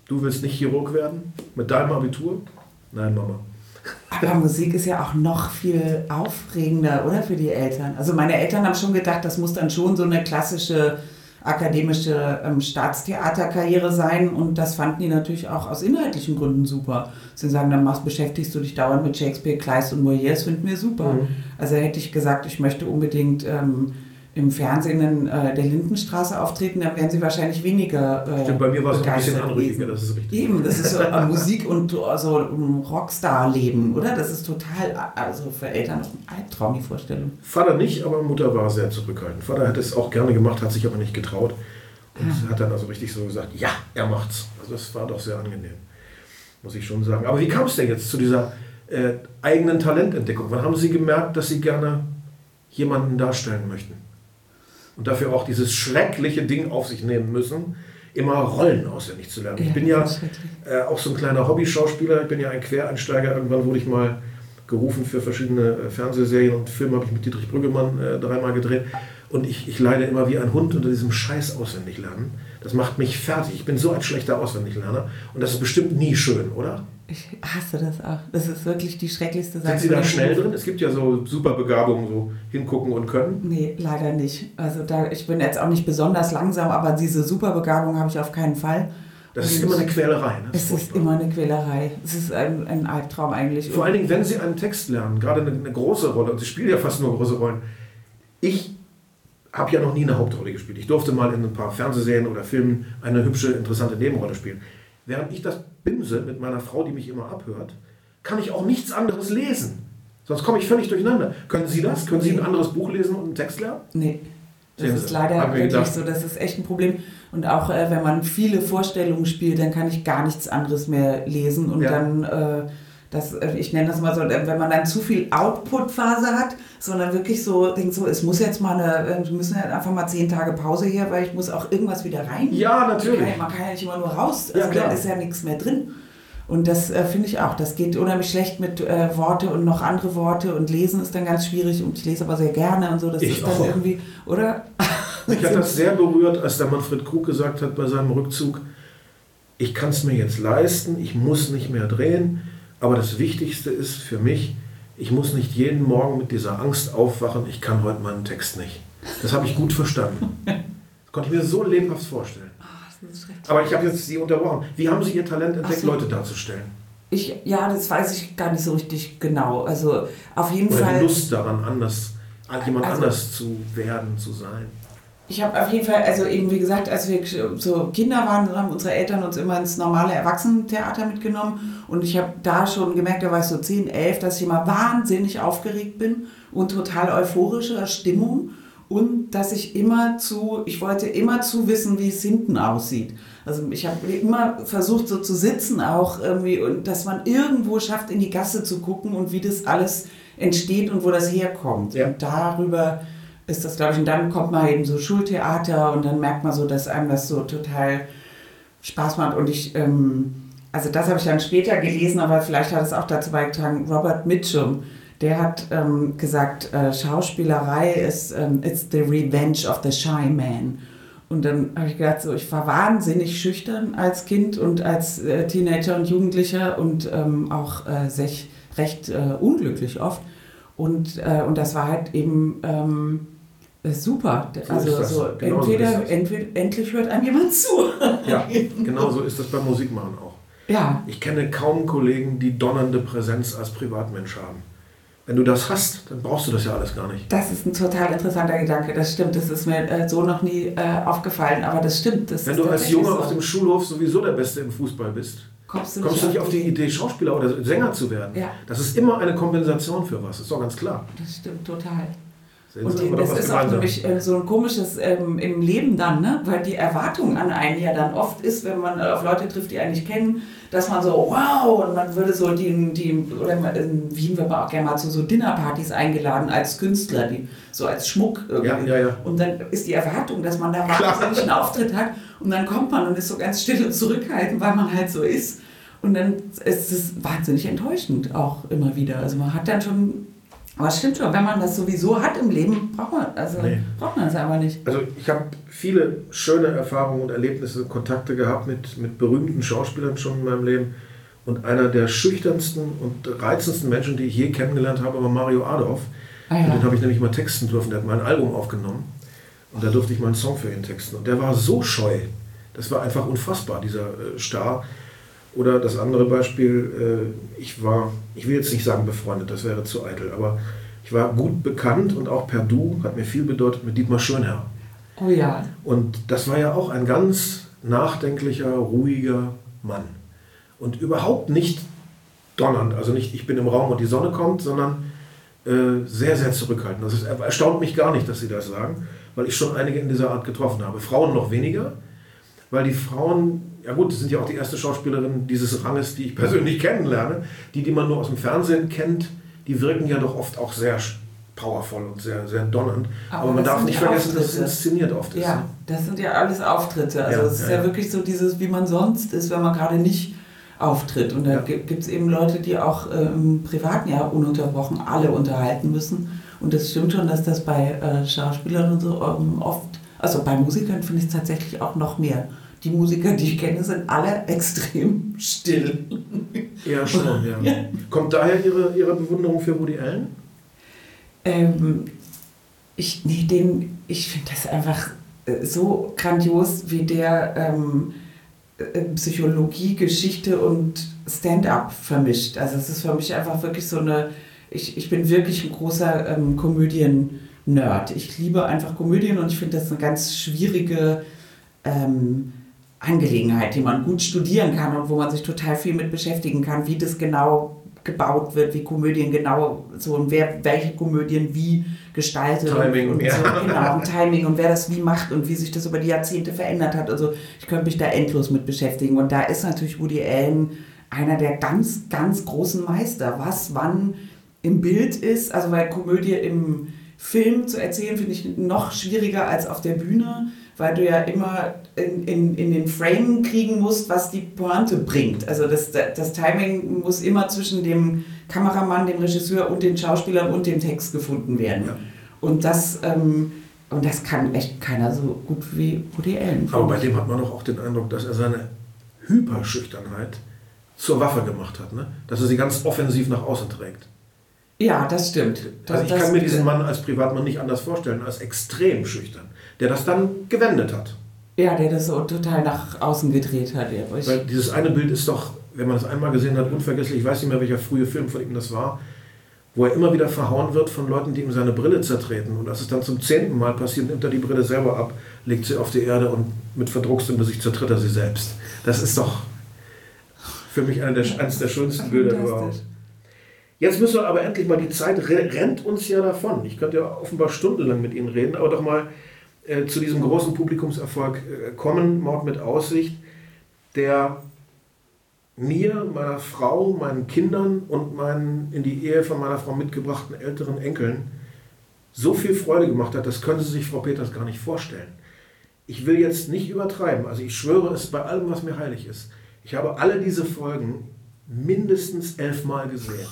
Du willst nicht Chirurg werden? Mit deinem Abitur? Nein, Mama. Aber Musik ist ja auch noch viel aufregender, oder, für die Eltern? Also meine Eltern haben schon gedacht, das muss dann schon so eine klassische akademische ähm, Staatstheaterkarriere sein und das fanden die natürlich auch aus inhaltlichen Gründen super. Sie sagen, dann machst, beschäftigst du dich dauernd mit Shakespeare, Kleist und Molière, das finden wir super. Mhm. Also hätte ich gesagt, ich möchte unbedingt ähm, im Fernsehen in äh, der Lindenstraße auftreten, dann wären sie wahrscheinlich weniger äh, Stimmt, bei mir war es ein bisschen anrüchiger, das ist richtig. Eben, das ist so äh, Musik und also ein Rockstar-Leben, oder? Das ist total, also für Eltern ein Albtraum, die Vorstellung. Vater nicht, aber Mutter war sehr zurückhaltend. Vater hat es auch gerne gemacht, hat sich aber nicht getraut und ja. hat dann also richtig so gesagt, ja, er macht's. Also das war doch sehr angenehm, muss ich schon sagen. Aber wie kam es denn jetzt zu dieser äh, eigenen Talententdeckung? Wann haben Sie gemerkt, dass Sie gerne jemanden darstellen möchten? Und dafür auch dieses schreckliche Ding auf sich nehmen müssen, immer Rollen auswendig zu lernen. Ja, ich bin ja äh, auch so ein kleiner Hobby-Schauspieler, ich bin ja ein Quereinsteiger. Irgendwann wurde ich mal gerufen für verschiedene äh, Fernsehserien und Filme, habe ich mit Dietrich Brüggemann äh, dreimal gedreht. Und ich, ich leide immer wie ein Hund unter diesem Scheiß Auswendiglernen. Das macht mich fertig. Ich bin so ein schlechter Auswendiglerner. Und das ist bestimmt nie schön, oder? Ich hasse das auch. Das ist wirklich die schrecklichste Sache. Sind Sie da schnell drin? Es gibt ja so super Begabungen, so hingucken und können. Nee, leider nicht. Also da, ich bin jetzt auch nicht besonders langsam, aber diese Superbegabung habe ich auf keinen Fall. Das ist immer eine Quälerei. Ne? Es ist immer eine Quälerei. Es ist ein, ein Albtraum eigentlich. Vor allen Dingen, wenn Sie einen Text lernen, gerade eine, eine große Rolle, und Sie spielen ja fast nur große Rollen. Ich habe ja noch nie eine Hauptrolle gespielt. Ich durfte mal in ein paar Fernsehserien oder Filmen eine hübsche, interessante Nebenrolle spielen. Während ich das bimse mit meiner Frau, die mich immer abhört, kann ich auch nichts anderes lesen. Sonst komme ich völlig durcheinander. Können Sie das? Können Sie ein anderes Buch lesen und einen Text lernen? Nee. Das ist leider wirklich gedacht. So, das ist echt ein Problem. Und auch äh, wenn man viele Vorstellungen spielt, dann kann ich gar nichts anderes mehr lesen. Und ja. dann, äh, das, äh, ich nenne das mal so, wenn man dann zu viel Output-Phase hat, sondern wirklich so denkt, so, es muss jetzt mal eine, wir müssen halt einfach mal zehn Tage Pause her, weil ich muss auch irgendwas wieder rein. Ja, natürlich. Man kann, man kann ja nicht immer nur raus, also ja, klar. da ist ja nichts mehr drin. Und das äh, finde ich auch, das geht unheimlich schlecht mit äh, Worte und noch andere Worte und Lesen ist dann ganz schwierig und ich lese aber sehr gerne und so, das ich ist dann auch. irgendwie, oder? Mich hat das sehr berührt, als der Manfred Krug gesagt hat bei seinem Rückzug, ich kann es mir jetzt leisten, ich muss nicht mehr drehen, aber das Wichtigste ist für mich, ich muss nicht jeden Morgen mit dieser Angst aufwachen, ich kann heute meinen Text nicht. Das habe ich gut verstanden. Das konnte ich mir so lebhaft vorstellen. Aber ich habe jetzt Sie unterbrochen. Wie haben Sie Ihr Talent entdeckt, so. Leute darzustellen? Ich, ja, das weiß ich gar nicht so richtig genau. Also auf jeden Oder Fall... die Lust daran, anders, jemand also, anders zu werden, zu sein. Ich habe auf jeden Fall, also eben wie gesagt, als wir so Kinder waren, haben unsere Eltern uns immer ins normale Erwachsenentheater mitgenommen. Und ich habe da schon gemerkt, da war ich so zehn, elf, dass ich immer wahnsinnig aufgeregt bin und total euphorische Stimmung. Und dass ich immer zu, ich wollte immer zu wissen, wie es hinten aussieht. Also ich habe immer versucht, so zu sitzen auch irgendwie und dass man irgendwo schafft, in die Gasse zu gucken und wie das alles entsteht und wo das herkommt. Ja. Und darüber ist das, glaube ich, und dann kommt man eben so Schultheater und dann merkt man so, dass einem das so total Spaß macht. Und ich, ähm, also das habe ich dann später gelesen, aber vielleicht hat es auch dazu beigetragen, Robert Mitchum. Der hat ähm, gesagt, äh, Schauspielerei ist ähm, it's the revenge of the shy man. Und dann habe ich gedacht, so, ich war wahnsinnig schüchtern als Kind und als äh, Teenager und Jugendlicher und ähm, auch äh, sech, recht äh, unglücklich oft. Und, äh, und das war halt eben ähm, super. So also so, genau entweder, so entweder endlich hört einem jemand zu. Ja, genau so ist das beim Musikmachen auch. Ja. Ich kenne kaum Kollegen, die donnernde Präsenz als Privatmensch haben. Wenn du das hast, dann brauchst du das ja alles gar nicht. Das ist ein total interessanter Gedanke, das stimmt. Das ist mir äh, so noch nie äh, aufgefallen, aber das stimmt. Das Wenn du als Junge so. auf dem Schulhof sowieso der Beste im Fußball bist, kommst du nicht, kommst du nicht auf die Idee, Schauspieler oder Sänger zu werden. Ja. Das ist immer eine Kompensation für was, das ist doch ganz klar. Das stimmt total. Und die, das ist auch nämlich äh, so ein komisches ähm, im Leben dann, ne? Weil die Erwartung an einen ja dann oft ist, wenn man auf Leute trifft, die einen nicht kennen, dass man so, wow, und man würde so die, die oder in Wien wird man auch gerne mal zu so Dinnerpartys eingeladen als Künstler, die so als Schmuck irgendwie. Ja, ja, ja. Und dann ist die Erwartung, dass man da wahnsinnig einen Auftritt hat und dann kommt man und ist so ganz still und zurückhaltend, weil man halt so ist. Und dann ist es wahnsinnig enttäuschend auch immer wieder. Also man hat dann schon Aber es stimmt schon, wenn man das sowieso hat im Leben, braucht man, also Nee. braucht man es aber nicht. Also ich habe viele schöne Erfahrungen und Erlebnisse, Kontakte gehabt mit, mit berühmten Schauspielern schon in meinem Leben. Und einer der schüchternsten und reizendsten Menschen, die ich je kennengelernt habe, war Mario Adorf. Ah, ja. Den habe ich nämlich mal texten dürfen. Der hat mein Album aufgenommen. Und da durfte ich mal einen Song für ihn texten. Und der war so scheu. Das war einfach unfassbar, dieser äh, Star. Oder das andere Beispiel, äh, ich war, ich will jetzt nicht sagen befreundet, das wäre zu eitel, aber ich war gut bekannt und auch per Du, hat mir viel bedeutet, mit Dietmar Schönherr. Oh ja. Und das war ja auch ein ganz nachdenklicher, ruhiger Mann. Und überhaupt nicht donnernd, also nicht ich bin im Raum und die Sonne kommt, sondern äh, sehr, sehr zurückhaltend. Das ist, erstaunt mich gar nicht, dass Sie das sagen, weil ich schon einige in dieser Art getroffen habe. Frauen noch weniger, weil die Frauen, ja gut, das sind ja auch die erste Schauspielerin dieses Ranges, die ich persönlich kennenlerne. Die, die man nur aus dem Fernsehen kennt, die wirken ja doch oft auch sehr powervoll und sehr, sehr donnernd. Aber, Aber man darf nicht vergessen, dass es inszeniert oft ist. Ja, das sind ja alles Auftritte. Also ja, es ist ja, ja, ja wirklich so dieses, wie man sonst ist, wenn man gerade nicht auftritt. Und da ja. gibt es eben Leute, die auch äh, im privaten Jahr ununterbrochen alle unterhalten müssen. Und das stimmt schon, dass das bei äh, Schauspielern und so ähm, oft, also bei Musikern finde ich es tatsächlich auch noch mehr. Die Musiker, die ich kenne, sind alle extrem still. Ja, schon, ja. ja. Kommt daher Ihre, Ihre Bewunderung für Woody Allen? Ähm, ich nee, den, ich finde das einfach äh, so grandios, wie der ähm, äh, Psychologie, Geschichte und Stand-up vermischt. Also es ist für mich einfach wirklich so eine, ich, ich bin wirklich ein großer ähm, Komödien-Nerd. Ich liebe einfach Komödien und ich finde das eine ganz schwierige ähm, Angelegenheit, die man gut studieren kann und wo man sich total viel mit beschäftigen kann, wie das genau gebaut wird, wie Komödien genau so und wer welche Komödien wie gestaltet. Timing und, und ja. so, genau, und Timing und wer das wie macht und wie sich das über die Jahrzehnte verändert hat. Also ich könnte mich da endlos mit beschäftigen und da ist natürlich Woody Allen einer der ganz, ganz großen Meister. Was wann im Bild ist, also weil Komödie im Film zu erzählen, finde ich noch schwieriger als auf der Bühne, weil du ja immer in, in, in den Frame kriegen musst, was die Pointe bringt. Also das, das Timing muss immer zwischen dem Kameramann, dem Regisseur und den Schauspielern und dem Text gefunden werden. Ja. Und, das, ähm, und das kann echt keiner so gut wie Woody Allen. Aber bei dem hat man doch auch den Eindruck, dass er seine Hyperschüchternheit zur Waffe gemacht hat, ne? Dass er sie ganz offensiv nach außen trägt. Ja, das stimmt. Das, also ich das kann mir diesen Mann als Privatmann nicht anders vorstellen, als extrem schüchtern, der das dann gewendet hat. Ja, der das so total nach außen gedreht hat. Ja. Weil dieses eine Bild ist doch, wenn man das einmal gesehen hat, unvergesslich. Ich weiß nicht mehr, welcher frühe Film von ihm das war, wo er immer wieder verhauen wird von Leuten, die ihm seine Brille zertreten. Und als es dann zum zehnten Mal passiert, nimmt er die Brille selber ab, legt sie auf die Erde und mit verdruckstem Gesicht zertritt er sie selbst. Das ist doch für mich eine der, eines der schönsten Bilder überhaupt. Jetzt müssen wir aber endlich mal, die Zeit rennt uns ja davon. Ich könnte ja offenbar stundenlang mit Ihnen reden, aber doch mal äh, zu diesem großen Publikumserfolg äh, kommen, Mord mit Aussicht, der mir, meiner Frau, meinen Kindern und meinen in die Ehe von meiner Frau mitgebrachten älteren Enkeln so viel Freude gemacht hat, das können Sie sich, Frau Peters, gar nicht vorstellen. Ich will jetzt nicht übertreiben, also ich schwöre es bei allem, was mir heilig ist. Ich habe alle diese Folgen mindestens elfmal gesehen.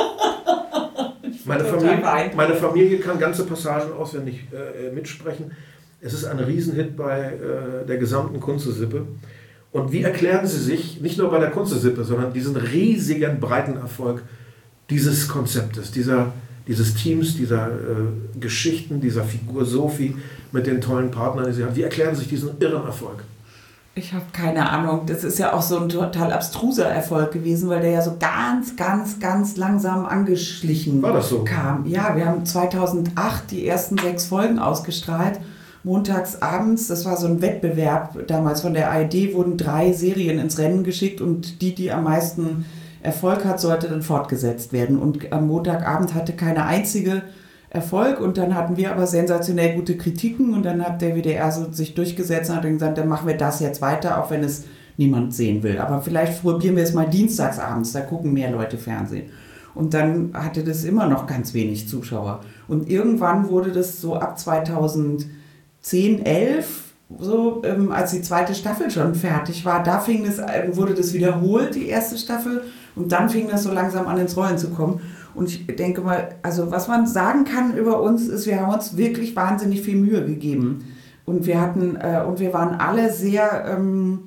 Meine Familie, meine Familie kann ganze Passagen auswendig äh, mitsprechen. Es ist ein Riesenhit bei äh, der gesamten Kunstesippe. Und wie erklären Sie sich, nicht nur bei der Kunstesippe, sondern diesen riesigen, breiten Erfolg dieses Konzeptes, dieser, dieses Teams, dieser äh, Geschichten, dieser Figur Sophie mit den tollen Partnern, die sie hat. Wie erklären Sie sich diesen irren Erfolg? Ich habe keine Ahnung. Das ist ja auch so ein total abstruser Erfolg gewesen, weil der ja so ganz, ganz, ganz langsam angeschlichen War das so? kam. Ja, wir haben zweitausendacht die ersten sechs Folgen ausgestrahlt. Montags abends, das war so ein Wettbewerb damals von der A R D, wurden drei Serien ins Rennen geschickt und die, die am meisten Erfolg hat, sollte dann fortgesetzt werden. Und am Montagabend hatte keine einzige Erfolg und dann hatten wir aber sensationell gute Kritiken und dann hat der W D R so sich durchgesetzt und hat dann gesagt, dann machen wir das jetzt weiter, auch wenn es niemand sehen will. Aber vielleicht probieren wir es mal dienstagsabends, da gucken mehr Leute Fernsehen. Und dann hatte das immer noch ganz wenig Zuschauer. Und irgendwann wurde das so ab zweitausendzehn, elf, so, ähm, als die zweite Staffel schon fertig war, da fing das, wurde das wiederholt, die erste Staffel, und dann fing das so langsam an ins Rollen zu kommen. Und ich denke mal, also was man sagen kann über uns ist, wir haben uns wirklich wahnsinnig viel Mühe gegeben. Und wir hatten, äh, und wir waren alle sehr, ähm,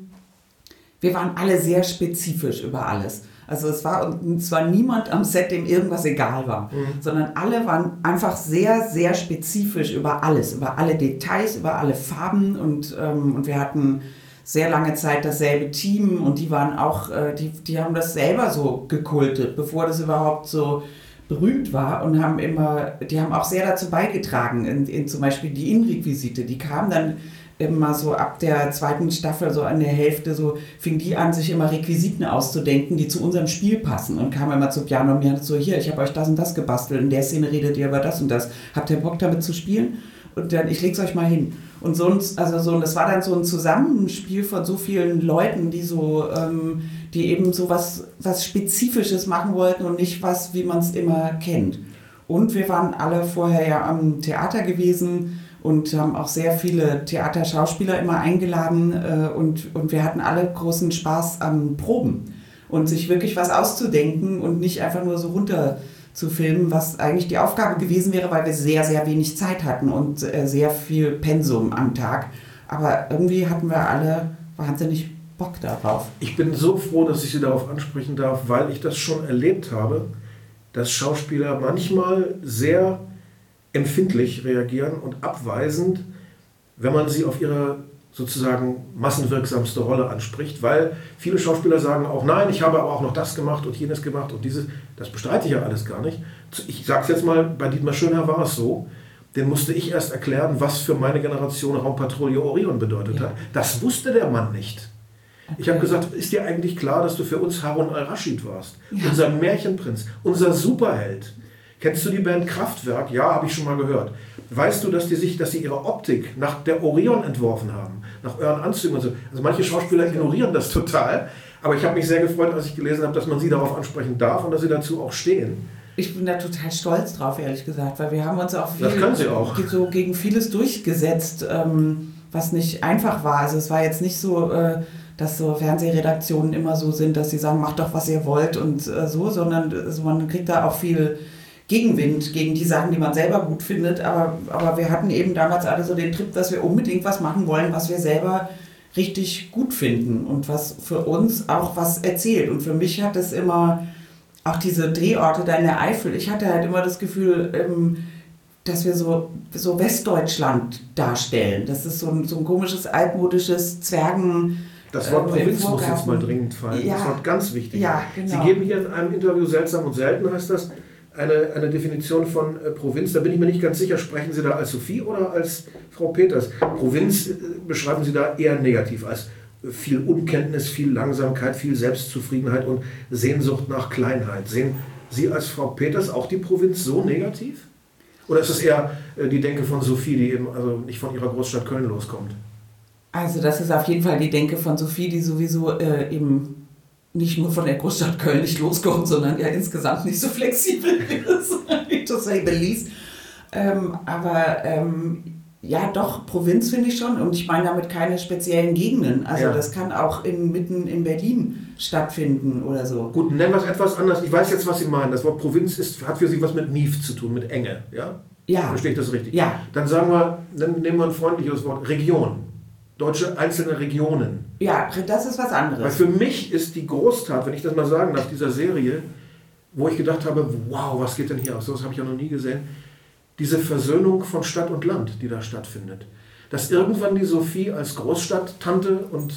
wir waren alle sehr spezifisch über alles. Also es war, und es war niemand am Set, dem irgendwas egal war, mhm. sondern alle waren einfach sehr, sehr spezifisch über alles, über alle Details, über alle Farben und, ähm, und wir hatten sehr lange Zeit dasselbe Team und die waren auch, äh, die, die haben das selber so gekultet, bevor das überhaupt so berühmt war und haben immer, die haben auch sehr dazu beigetragen, in, in zum Beispiel die Innenrequisite, die kamen dann immer so ab der zweiten Staffel, so an der Hälfte, so fing die an, sich immer Requisiten auszudenken, die zu unserem Spiel passen und kamen immer zu Piano und mir so, hier, ich habe euch das und das gebastelt, in der Szene redet ihr über das und das, habt ihr Bock damit zu spielen? Und dann, ich leg's euch mal hin. Und so, also so, das war dann so ein Zusammenspiel von so vielen Leuten, die so, ähm, die eben so was, was Spezifisches machen wollten und nicht was, wie man es immer kennt. Und wir waren alle vorher ja am Theater gewesen und haben auch sehr viele Theaterschauspieler immer eingeladen äh, und, und wir hatten alle großen Spaß am Proben und sich wirklich was auszudenken und nicht einfach nur so runter zu filmen, was eigentlich die Aufgabe gewesen wäre, weil wir sehr, sehr wenig Zeit hatten und äh, sehr viel Pensum am Tag. Aber irgendwie hatten wir alle wahnsinnig Bock darauf. Ich bin so froh, dass ich Sie darauf ansprechen darf, weil ich das schon erlebt habe, dass Schauspieler manchmal sehr empfindlich reagieren und abweisend, wenn man sie auf ihre sozusagen massenwirksamste Rolle anspricht, weil viele Schauspieler sagen auch, nein, ich habe aber auch noch das gemacht und jenes gemacht und dieses, das bestreite ich ja alles gar nicht. Ich sage es jetzt mal, bei Dietmar Schönherr war es so, den musste ich erst erklären, was für meine Generation Raumpatrouille Orion bedeutet ja. hat. Das wusste der Mann nicht. Okay. Ich habe gesagt, ist dir eigentlich klar, dass du für uns Harun al-Raschid warst? Ja. Unser Märchenprinz, unser Superheld. Kennst du die Band Kraftwerk? Ja, habe ich schon mal gehört. Weißt du, dass die sich, dass sie ihre Optik nach der Orion entworfen haben? Nach euren Anzügen und so. Also manche Schauspieler ignorieren das total. Aber ich habe mich sehr gefreut, als ich gelesen habe, dass man sie darauf ansprechen darf und dass sie dazu auch stehen. Ich bin da total stolz drauf, ehrlich gesagt, weil wir haben uns auch, viel, das können sie auch. so gegen vieles durchgesetzt, ähm, was nicht einfach war. Also es war jetzt nicht so, äh, dass so Fernsehredaktionen immer so sind, dass sie sagen, macht doch, was ihr wollt und äh, so, sondern also man kriegt da auch viel Gegenwind gegen die Sachen, die man selber gut findet. Aber, aber wir hatten eben damals alle so den Trip, dass wir unbedingt was machen wollen, was wir selber richtig gut finden und was für uns auch was erzählt. Und für mich hat es immer, auch diese Drehorte da in der Eifel, ich hatte halt immer das Gefühl, ähm, dass wir so, so Westdeutschland darstellen. Das ist so ein, so ein komisches, altmodisches Zwergen... Das Wort äh, Provinz muss jetzt mal dringend fallen. Ja. Das Wort ganz wichtig. Ja, genau. Sie geben hier in einem Interview Seltsam und Selten, heißt das, eine, eine Definition von äh, Provinz. Da bin ich mir nicht ganz sicher, sprechen Sie da als Sophie oder als Frau Peters? Provinz äh, beschreiben Sie da eher negativ, als viel Unkenntnis, viel Langsamkeit, viel Selbstzufriedenheit und Sehnsucht nach Kleinheit. Sehen Sie als Frau Peters auch die Provinz so negativ? Oder ist es eher äh, die Denke von Sophie, die eben also nicht von ihrer Großstadt Köln loskommt? Also das ist auf jeden Fall die Denke von Sophie, die sowieso äh, eben nicht nur von der Großstadt Köln nicht loskommt, sondern ja insgesamt nicht so flexibel ist, to say the least. Ähm, aber ähm, ja doch, Provinz finde ich schon und ich meine damit keine speziellen Gegenden. Also ja. Das kann auch in, mitten in Berlin stattfinden oder so. Gut, nennen wir es etwas anders. Ich weiß jetzt, was Sie meinen. Das Wort Provinz ist, hat für Sie was mit Mief zu tun, mit Enge. Ja? Ja. Verstehe ich das richtig? Ja. Dann sagen wir, dann nehmen wir ein freundliches Wort, Region. Deutsche einzelne Regionen. Ja, das ist was anderes. Weil für mich ist die Großtat, wenn ich das mal sagen darf, dieser Serie, wo ich gedacht habe, wow, was geht denn hier aus? So was habe ich ja noch nie gesehen. Diese Versöhnung von Stadt und Land, die da stattfindet. Dass irgendwann die Sophie als Großstadttante und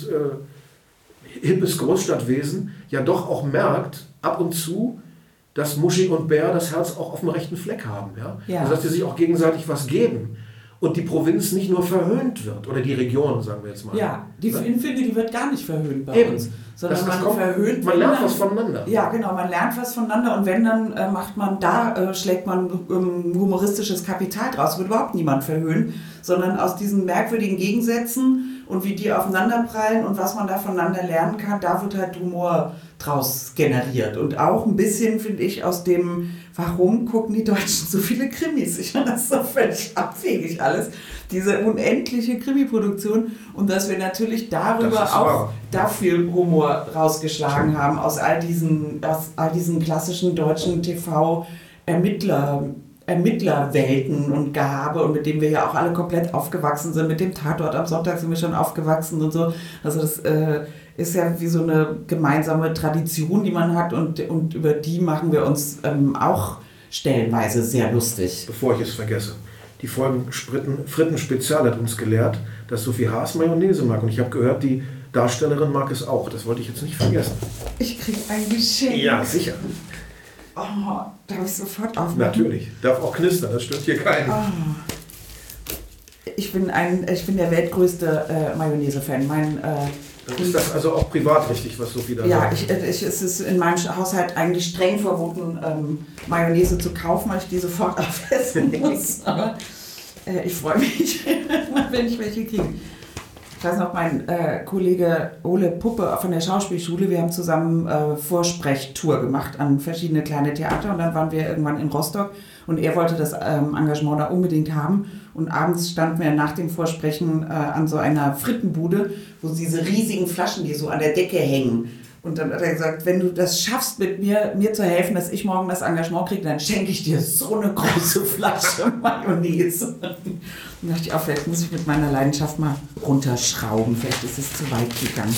äh, hippes Großstadtwesen ja doch auch merkt, ab und zu, dass Muschi und Bär das Herz auch auf dem rechten Fleck haben. Ja? Ja. Also dass sie sich auch gegenseitig was geben. Und die Provinz nicht nur verhöhnt wird, oder die Region, sagen wir jetzt mal. Ja, die ja? ich finde, die wird gar nicht verhöhnt bei Eben. uns. Sondern das, das man kommt, verhöhnt. Man lernt dann, was voneinander. Ja, genau, man lernt was voneinander und wenn, dann äh, macht man, da äh, schlägt man ähm, humoristisches Kapital draus. Wird überhaupt niemand verhöhnt, sondern aus diesen merkwürdigen Gegensätzen und wie die aufeinanderprallen und was man da voneinander lernen kann, da wird halt Humor draus generiert. Und auch ein bisschen, finde ich, aus dem, warum gucken die Deutschen so viele Krimis? Ich finde das so völlig abwegig alles. Diese unendliche Krimi-Produktion und dass wir natürlich darüber auch wahr. da viel Humor rausgeschlagen haben aus all diesen, aus all diesen klassischen deutschen T V-Ermittler Ermittlerwelten und Gehabe und mit dem wir ja auch alle komplett aufgewachsen sind. Mit dem Tatort am Sonntag sind wir schon aufgewachsen und so. Also das äh, ist ja wie so eine gemeinsame Tradition, die man hat und, und über die machen wir uns ähm, auch stellenweise sehr lustig. Bevor ich es vergesse. Die Folgen Fritten, Fritten Spezial hat uns gelehrt, dass Sophie Haas Mayonnaise mag. Und ich habe gehört, die Darstellerin mag es auch. Das wollte ich jetzt nicht vergessen. Ich krieg ein Geschenk. Ja, sicher. Oh, darf ich sofort aufmachen? Natürlich. Darf auch knistern, das stört hier keinen. Oh. Ich bin, ein, ich bin der weltgrößte äh, Mayonnaise-Fan. Mein, äh, Dann ist das also auch privat richtig, was Sophie da ja, sagt? Ja, ich, es ist in meinem Haushalt eigentlich streng verboten, ähm, Mayonnaise zu kaufen, weil ich die sofort aufessen muss. Aber äh, ich freue mich, wenn ich welche kriege. Ich weiß noch, mein äh, Kollege Ole Puppe von der Schauspielschule, wir haben zusammen äh, Vorsprechtour gemacht an verschiedene kleine Theater und dann waren wir irgendwann in Rostock und er wollte das ähm, Engagement da unbedingt haben und abends standen wir nach dem Vorsprechen äh, an so einer Frittenbude, wo diese riesigen Flaschen, die so an der Decke hängen. Und dann hat er gesagt, wenn du das schaffst, mit mir, mir zu helfen, dass ich morgen das Engagement kriege, dann schenke ich dir so eine große Flasche Mayonnaise. Und dann dachte ich auch, vielleicht muss ich mit meiner Leidenschaft mal runterschrauben. Vielleicht ist es zu weit gegangen.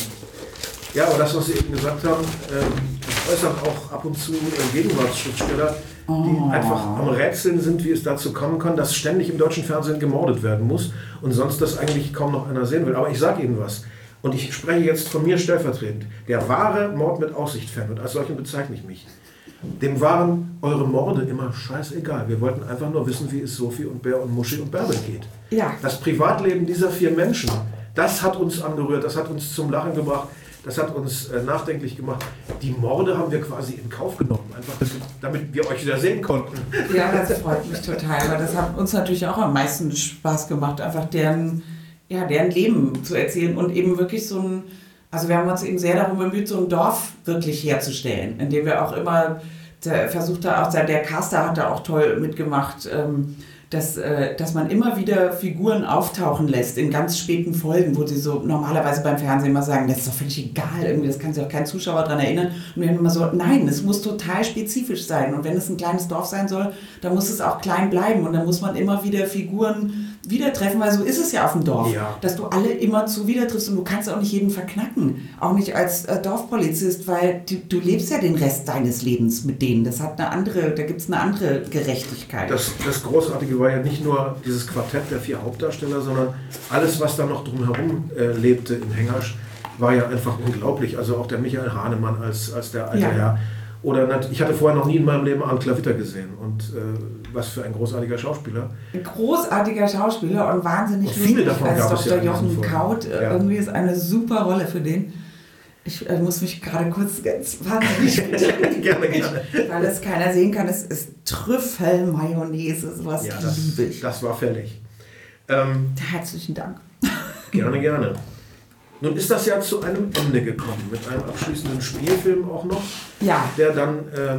Ja, aber das, was Sie eben gesagt haben, ähm, das äußern auch ab und zu Gegenwartsschriftsteller, oh. die einfach am Rätseln sind, wie es dazu kommen kann, dass ständig im deutschen Fernsehen gemordet werden muss und sonst das eigentlich kaum noch einer sehen will. Aber ich sage Ihnen was. Und ich spreche jetzt von mir stellvertretend. Der wahre Mord mit Aussicht-Fan, und als solchen bezeichne ich mich, dem waren eure Morde immer scheißegal. Wir wollten einfach nur wissen, wie es Sophie und Bär und Muschi und Bärbel geht. Ja. Das Privatleben dieser vier Menschen, das hat uns angerührt, das hat uns zum Lachen gebracht, das hat uns äh, nachdenklich gemacht. Die Morde haben wir quasi in Kauf genommen, einfach damit wir euch wieder sehen konnten. Ja, das freut mich total, weil das hat uns natürlich auch am meisten Spaß gemacht, einfach deren... ja, deren Leben zu erzählen und eben wirklich so ein, also wir haben uns eben sehr darum bemüht, so ein Dorf wirklich herzustellen, in dem wir auch immer, der versucht da auch, der Caster hat da auch toll mitgemacht, ähm, dass, äh, dass man immer wieder Figuren auftauchen lässt in ganz späten Folgen, wo sie so normalerweise beim Fernsehen immer sagen, das ist doch völlig egal, irgendwie, das kann sich auch kein Zuschauer daran erinnern. Und wir haben immer so, nein, es muss total spezifisch sein. Und wenn es ein kleines Dorf sein soll, dann muss es auch klein bleiben. Und dann muss man immer wieder Figuren wieder treffen, weil so ist es ja auf dem Dorf, ja. dass du alle immer zu wieder triffst und du kannst auch nicht jeden verknacken. Auch nicht als äh, Dorfpolizist, weil du, du lebst ja den Rest deines Lebens mit denen. Das hat eine andere, da gibt es eine andere Gerechtigkeit. Das, das Großartige war ja nicht nur dieses Quartett der vier Hauptdarsteller, sondern alles, was da noch drumherum äh, lebte in Hengersch, war ja einfach unglaublich. Also auch der Michael Hahnemann als, als der alte ja. Herr. Oder ich hatte vorher noch nie in meinem Leben Arndt Klavitter gesehen. Und äh, was für ein großartiger Schauspieler. Ein großartiger Schauspieler und wahnsinnig und viele davon als gab Doktor es ja Jochen Kaut. Ja. Irgendwie ist eine super Rolle für den. Ich äh, muss mich gerade kurz ganz wahnsinnig bedanken. Gerne, gerne. Weil es keiner sehen kann. Es ist Trüffelmayonnaise, sowas ja, das, liebe ich. Das war fällig. Ähm, Herzlichen Dank. Gerne, gerne. Nun ist das ja zu einem Ende gekommen, mit einem abschließenden Spielfilm auch noch, ja. der dann ähm,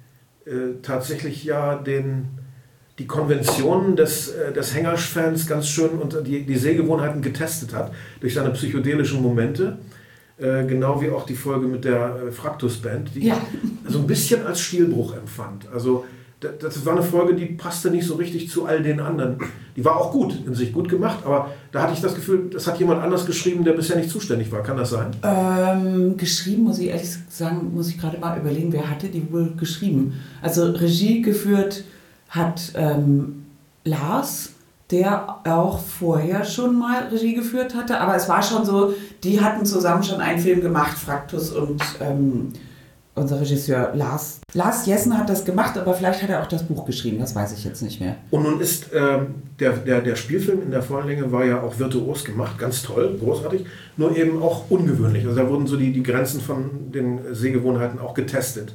äh, tatsächlich ja den, die Konventionen des, äh, des Hengersch-Fans ganz schön und die, die Sehgewohnheiten getestet hat, durch seine psychedelischen Momente, äh, genau wie auch die Folge mit der äh, Fraktus-Band, die ja. ich so ein bisschen als Stilbruch empfand. Also das war eine Folge, die passte nicht so richtig zu all den anderen. Die war auch gut, in sich gut gemacht, aber da hatte ich das Gefühl, das hat jemand anders geschrieben, der bisher nicht zuständig war. Kann das sein? Ähm, geschrieben, muss ich ehrlich sagen, muss ich gerade mal überlegen, wer hatte die wohl geschrieben? Also Regie geführt hat ähm, Lars, der auch vorher schon mal Regie geführt hatte, aber es war schon so, die hatten zusammen schon einen Film gemacht, Fraktus und ähm, unser Regisseur Lars. Lars Jessen hat das gemacht, aber vielleicht hat er auch das Buch geschrieben, das weiß ich jetzt nicht mehr. Und nun ist ähm, der, der, der Spielfilm in der vollen Länge war ja auch virtuos gemacht, ganz toll, großartig, nur eben auch ungewöhnlich. Also da wurden so die, die Grenzen von den Sehgewohnheiten auch getestet.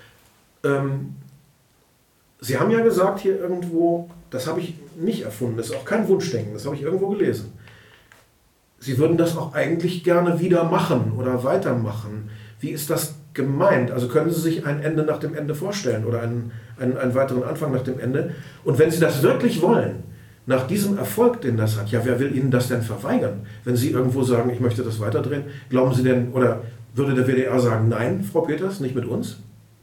Ähm, Sie haben ja gesagt hier irgendwo, das habe ich nicht erfunden, das ist auch kein Wunschdenken, das habe ich irgendwo gelesen. Sie würden das auch eigentlich gerne wieder machen oder weitermachen. Wie ist das gemeint? Also können Sie sich ein Ende nach dem Ende vorstellen oder einen, einen, einen weiteren Anfang nach dem Ende? Und wenn Sie das wirklich wollen, nach diesem Erfolg, den das hat, ja, wer will Ihnen das denn verweigern? Wenn Sie irgendwo sagen, ich möchte das weiterdrehen, glauben Sie denn, oder würde der W D R sagen, nein, Frau Peters, nicht mit uns?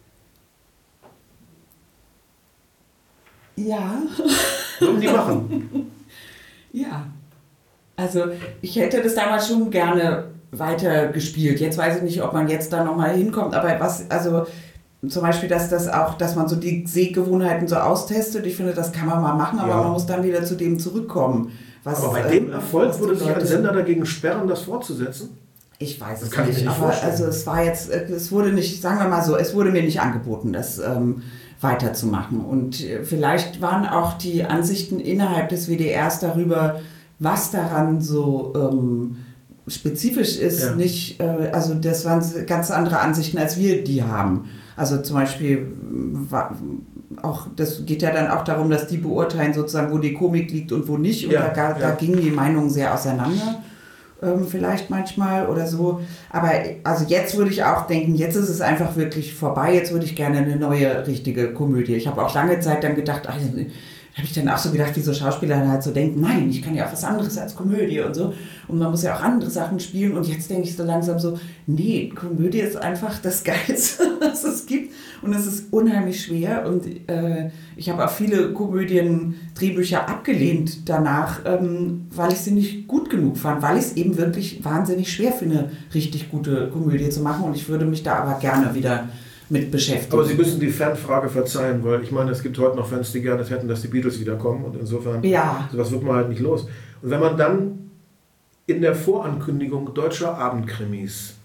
Ja. Würden die machen? Ja. Also ich hätte das damals schon gerne weiter gespielt. Jetzt weiß ich nicht, ob man jetzt da nochmal hinkommt, aber was, also zum Beispiel, dass das auch, dass man so die Sehgewohnheiten so austestet, ich finde, das kann man mal machen, aber Ja. man muss dann wieder zu dem zurückkommen. Was, Aber bei dem ähm, Erfolg was würde die sich ein Leute- Sender dagegen sperren, das fortzusetzen? Ich weiß Das es kann ich nicht, mir nicht aber vorstellen. also es war jetzt, es wurde nicht, sagen wir mal so, es wurde mir nicht angeboten, das ähm, weiterzumachen. Und äh, vielleicht waren auch die Ansichten innerhalb des W D Rs darüber, was daran so ähm, spezifisch ist, Ja. nicht, äh, also das waren ganz andere Ansichten, als wir die haben. Also zum Beispiel war, auch, das geht ja dann auch darum, dass die beurteilen sozusagen, wo die Komik liegt und wo nicht. Und Ja, da, ga- da ja. gingen die Meinungen sehr auseinander. Ähm, vielleicht manchmal oder so. Aber also jetzt würde ich auch denken, jetzt ist es einfach wirklich vorbei. Jetzt würde ich gerne eine neue, richtige Komödie. Ich habe auch lange Zeit dann gedacht, also, habe ich dann auch so gedacht, wie so Schauspieler dann halt so denken, nein, ich kann ja auch was anderes als Komödie und so. Und man muss ja auch andere Sachen spielen. Und jetzt denke ich so langsam so, nee, Komödie ist einfach das Geilste, was es gibt. Und es ist unheimlich schwer. Und äh, ich habe auch viele Komödien-Drehbücher abgelehnt danach, ähm, weil ich sie nicht gut genug fand, weil ich es eben wirklich wahnsinnig schwer finde, richtig gute Komödie zu machen. Und ich würde mich da aber gerne wieder mit beschäftigen. Aber Sie müssen die Fanfrage verzeihen, weil ich meine, es gibt heute noch Fans, die gerne hätten, dass die Beatles wiederkommen und insofern, Ja. sowas wird man halt nicht los. Und wenn man dann in der Vorankündigung deutscher Abendkrimis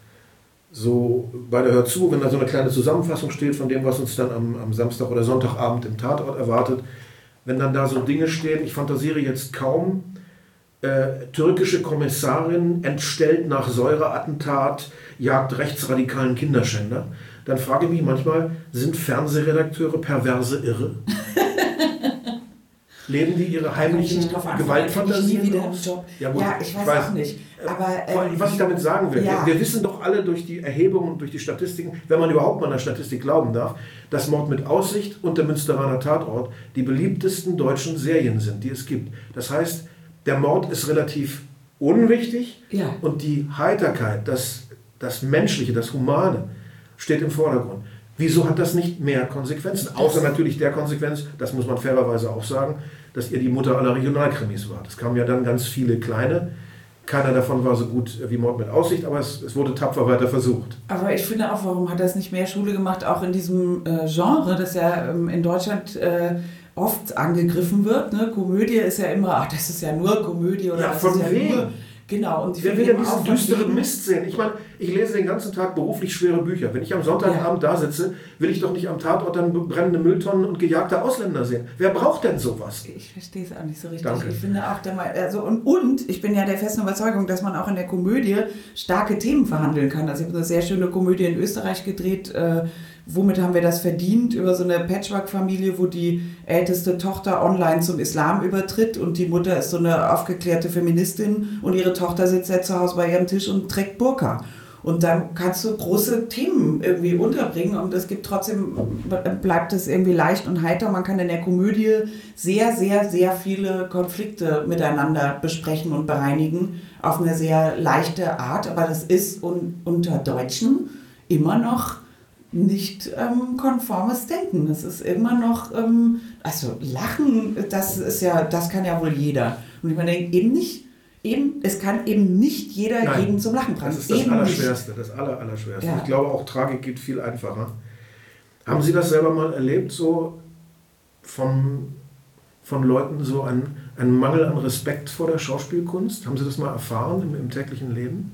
so bei der Hör zu, wenn da so eine kleine Zusammenfassung steht von dem, was uns dann am, am Samstag oder Sonntagabend im Tatort erwartet, wenn dann da so Dinge stehen, ich fantasiere jetzt kaum, äh, türkische Kommissarin entstellt nach Säureattentat, jagt rechtsradikalen Kinderschänder, dann frage ich mich manchmal, sind Fernsehredakteure perverse Irre? Leben die ihre heimlichen Ich nie Gewaltfantasien wieder aus? im Job. Ja, gut, Ja, ich weiß, ich weiß. auch nicht. Aber, Vor allem, ähm, was ich damit sagen will, ja. wir, wir wissen doch alle durch die Erhebungen und durch die Statistiken, wenn man überhaupt mal einer Statistik glauben darf, dass Mord mit Aussicht und der Münsteraner Tatort die beliebtesten deutschen Serien sind, die es gibt. Das heißt, der Mord ist relativ unwichtig Ja. und die Heiterkeit, das, das Menschliche, das Humane steht im Vordergrund. Wieso hat das nicht mehr Konsequenzen? Außer natürlich der Konsequenz, das muss man fairerweise auch sagen, dass ihr die Mutter aller Regionalkrimis wart. Es kamen ja dann ganz viele kleine. Keiner davon war so gut wie Mord mit Aussicht, aber es, es wurde tapfer weiter versucht. Aber ich finde auch, warum hat das nicht mehr Schule gemacht, auch in diesem äh, Genre, das ja ähm, in Deutschland äh, oft angegriffen wird. Ne? Komödie ist ja immer, ach, das ist ja nur Komödie oder Ja, das von ist ja wem? nur... Genau. Und ich Wer finde will denn eben diesen auch von düsteren wegen- Mist sehen? Ich meine, ich lese den ganzen Tag beruflich schwere Bücher. Wenn ich am Sonntagabend da sitze, will ich doch nicht am Tatort dann brennende Mülltonnen und gejagte Ausländer sehen. Wer braucht denn sowas? Ich verstehe es auch nicht so richtig. Danke. Ich finde auch, der, also und, und ich bin ja der festen Überzeugung, dass man auch in der Komödie starke Themen verhandeln kann. Also ich habe eine sehr schöne Komödie in Österreich gedreht. Äh, womit haben wir das verdient? Über so eine Patchwork-Familie, wo die älteste Tochter online zum Islam übertritt und die Mutter ist so eine aufgeklärte Feministin und ihre Tochter sitzt ja zu Hause bei ihrem Tisch und trägt Burka. Und dann kannst du große Themen irgendwie unterbringen und es gibt trotzdem, bleibt es irgendwie leicht und heiter. Man kann in der Komödie sehr, sehr, sehr viele Konflikte miteinander besprechen und bereinigen auf eine sehr leichte Art. Aber das ist un, unter Deutschen immer noch nicht ähm, konformes Denken. Das ist immer noch, ähm, also Lachen, das ist ja, das kann ja wohl jeder. Und ich meine, eben nicht, eben, es kann eben nicht jeder Nein, jeden zum Lachen bringen. Das ist das eben Allerschwerste, das Aller, Allerschwerste. Ja. Ich glaube, auch Tragik geht viel einfacher. Haben Sie das selber mal erlebt, so von, von Leuten, so ein, ein Mangel an Respekt vor der Schauspielkunst? Haben Sie das mal erfahren im, im täglichen Leben?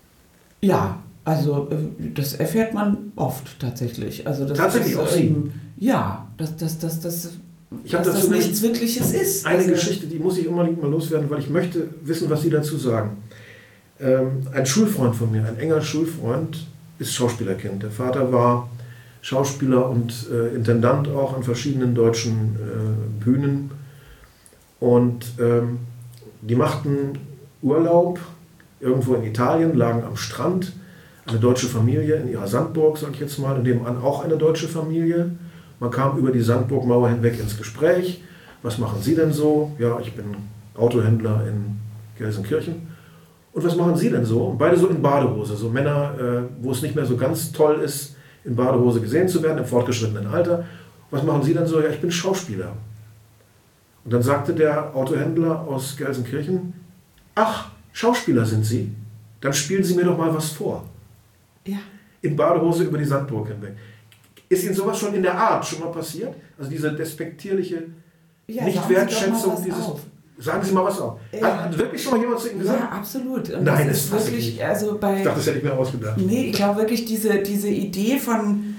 Ja, also äh, das erfährt man oft tatsächlich. Also das Tatsächlich ist, auch Sie? ähm, Ja, dass das, das, das, Ich habe dass dazu das nämlich nichts Wirkliches ist. eine Also, Geschichte, die muss ich unbedingt mal loswerden, weil ich möchte wissen, was Sie dazu sagen. Ähm, ein Schulfreund von mir, ein enger Schulfreund, ist Schauspielerkind. Der Vater war Schauspieler und äh, Intendant auch an verschiedenen deutschen äh, Bühnen. Und ähm, die machten Urlaub irgendwo in Italien, lagen am Strand, eine deutsche Familie in ihrer Sandburg, sage ich jetzt mal, und nebenan auch eine deutsche Familie. Man kam über die Sandburgmauer hinweg ins Gespräch. Was machen Sie denn so? Ja, ich bin Autohändler in Gelsenkirchen. Und was machen Sie denn so? Und beide so in Badehose, so Männer, äh, wo es nicht mehr so ganz toll ist, in Badehose gesehen zu werden, im fortgeschrittenen Alter. Was machen Sie denn so? Ja, ich bin Schauspieler. Und dann sagte der Autohändler aus Gelsenkirchen, ach, Schauspieler sind Sie? Dann spielen Sie mir doch mal was vor. Ja. In Badehose über die Sandburg hinweg. Ist Ihnen sowas schon in der Art schon mal passiert? Also diese despektierliche Ja, Nicht-Wertschätzung sagen Sie doch mal was dieses... auf. Sagen Sie mal was auf. Ja. Hat wirklich schon mal jemand zu Ihnen gesagt? Ja, absolut. Und Nein, das das ist fasse ich wirklich, nicht. also bei... Ich dachte, das hätte ich mir ausgedacht. Nee, ich glaube wirklich, diese, diese Idee von,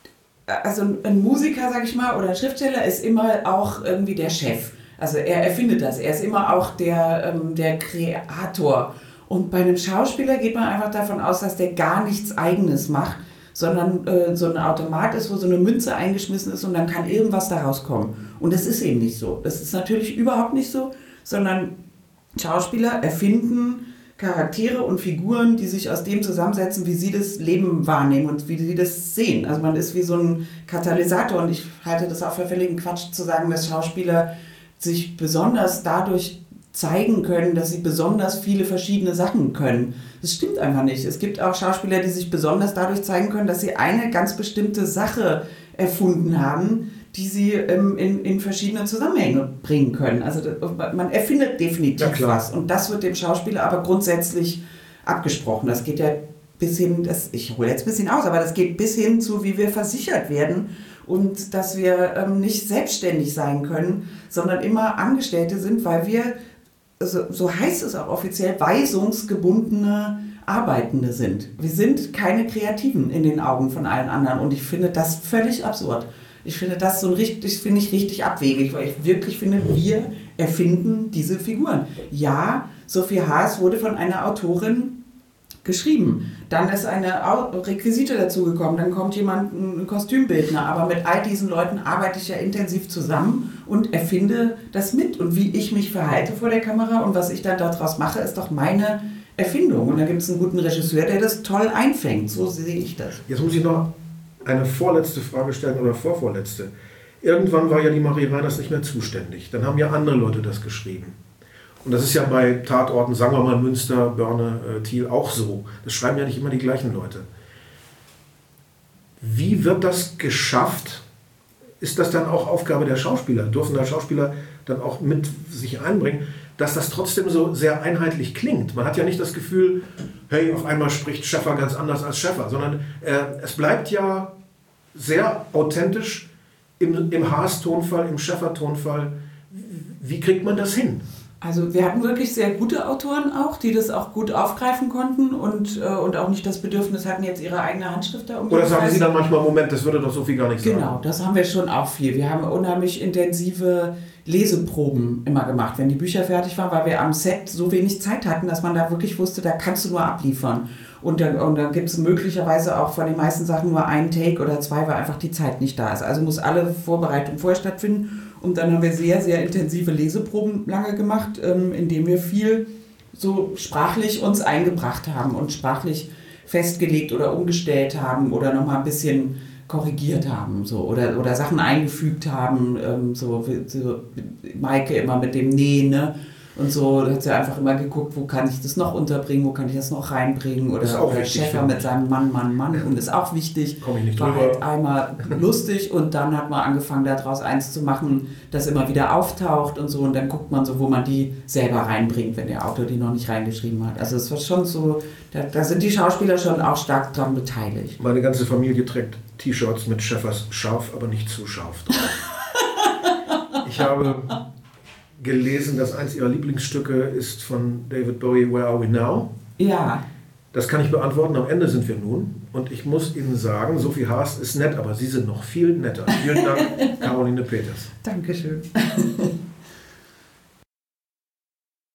also ein Musiker, sag ich mal, oder ein Schriftsteller ist immer auch irgendwie der Chef. Also er erfindet das, er ist immer auch der, ähm, der Kreator. Und bei einem Schauspieler geht man einfach davon aus, dass der gar nichts Eigenes macht, sondern äh, so ein Automat ist, wo so eine Münze eingeschmissen ist und dann kann irgendwas da rauskommen. Und das ist eben nicht so. Das ist natürlich überhaupt nicht so, sondern Schauspieler erfinden Charaktere und Figuren, die sich aus dem zusammensetzen, wie sie das Leben wahrnehmen und wie sie das sehen. Also man ist wie so ein Katalysator und ich halte das auch für völligen Quatsch zu sagen, dass Schauspieler sich besonders dadurch zeigen können, dass sie besonders viele verschiedene Sachen können. Das stimmt einfach nicht. Es gibt auch Schauspieler, die sich besonders dadurch zeigen können, dass sie eine ganz bestimmte Sache erfunden haben, die sie ähm, in, in verschiedene Zusammenhänge bringen können. Also man erfindet definitiv ja, was. Und das wird dem Schauspieler aber grundsätzlich abgesprochen. Das geht ja bis hin, das, ich hole jetzt ein bisschen aus, aber das geht bis hin zu, wie wir versichert werden und dass wir ähm, nicht selbstständig sein können, sondern immer Angestellte sind, weil wir, also, so heißt es auch offiziell, weisungsgebundene Arbeitende sind. Wir sind keine Kreativen in den Augen von allen anderen und ich finde das völlig absurd. Ich finde das so richtig, finde ich richtig abwegig, weil ich wirklich finde, wir erfinden diese Figuren. Ja, Sophie Haas wurde von einer Autorin geschrieben. Dann ist eine Requisite dazugekommen, dann kommt jemand, ein Kostümbildner. Aber mit all diesen Leuten arbeite ich ja intensiv zusammen und erfinde das mit. Und wie ich mich verhalte vor der Kamera und was ich dann daraus mache, ist doch meine Erfindung. Und da gibt es einen guten Regisseur, der das toll einfängt. So sehe ich das. Jetzt muss ich noch eine vorletzte Frage stellen oder vorvorletzte. Irgendwann war ja die Marie Reiners nicht mehr zuständig. Dann haben ja andere Leute das geschrieben. Und das ist ja bei Tatorten, sagen wir mal Münster, Börne, äh, Thiel auch so. Das schreiben ja nicht immer die gleichen Leute. Wie wird das geschafft? Ist das dann auch Aufgabe der Schauspieler? Dürfen da Schauspieler dann auch mit sich einbringen, dass das trotzdem so sehr einheitlich klingt? Man hat ja nicht das Gefühl, hey, auf einmal spricht Schäffer ganz anders als Schäffer, sondern äh, es bleibt ja sehr authentisch im, im Haas-Tonfall, im Schäffer-Tonfall. Wie kriegt man das hin? Also wir hatten wirklich sehr gute Autoren auch, die das auch gut aufgreifen konnten und, äh, und auch nicht das Bedürfnis hatten, jetzt ihre eigene Handschrift da umzusetzen. Oder sagen Sie dann manchmal, Moment, das würde doch so viel gar nicht sagen. Genau, das haben wir schon auch viel. Wir haben unheimlich intensive Leseproben immer gemacht, wenn die Bücher fertig waren, weil wir am Set so wenig Zeit hatten, dass man da wirklich wusste, da kannst du nur abliefern. Und dann, und dann gibt es möglicherweise auch von den meisten Sachen nur einen Take oder zwei, weil einfach die Zeit nicht da ist. Also muss alle Vorbereitung vorher stattfinden. Und dann haben wir sehr, sehr intensive Leseproben lange gemacht, ähm, indem wir viel so sprachlich uns eingebracht haben und sprachlich festgelegt oder umgestellt haben oder nochmal ein bisschen korrigiert haben so, oder, oder Sachen eingefügt haben. Ähm, so, so Maike immer mit dem Nee, ne? Und so, da hat sie einfach immer geguckt, wo kann ich das noch unterbringen, wo kann ich das noch reinbringen. Oder, das ist auch oder wichtig, Schäfer mit seinem Mann, Mann, Mann. Und ist auch wichtig. Komm ich nicht War drüber. halt einmal lustig und dann hat man angefangen, daraus eins zu machen, das immer wieder auftaucht und so. Und dann guckt man so, wo man die selber reinbringt, wenn der Autor die noch nicht reingeschrieben hat. Also es war schon so, da, da sind die Schauspieler schon auch stark dran beteiligt. Meine ganze Familie trägt T-Shirts mit Schäffers scharf, aber nicht zu scharf drauf. Ich habe gelesen, dass eins ihrer Lieblingsstücke ist von David Bowie, Where Are We Now? Ja. Das kann ich beantworten, am Ende sind wir nun. Und ich muss Ihnen sagen, Sophie Haas ist nett, aber Sie sind noch viel netter. Vielen Dank, Caroline Peters. Dankeschön.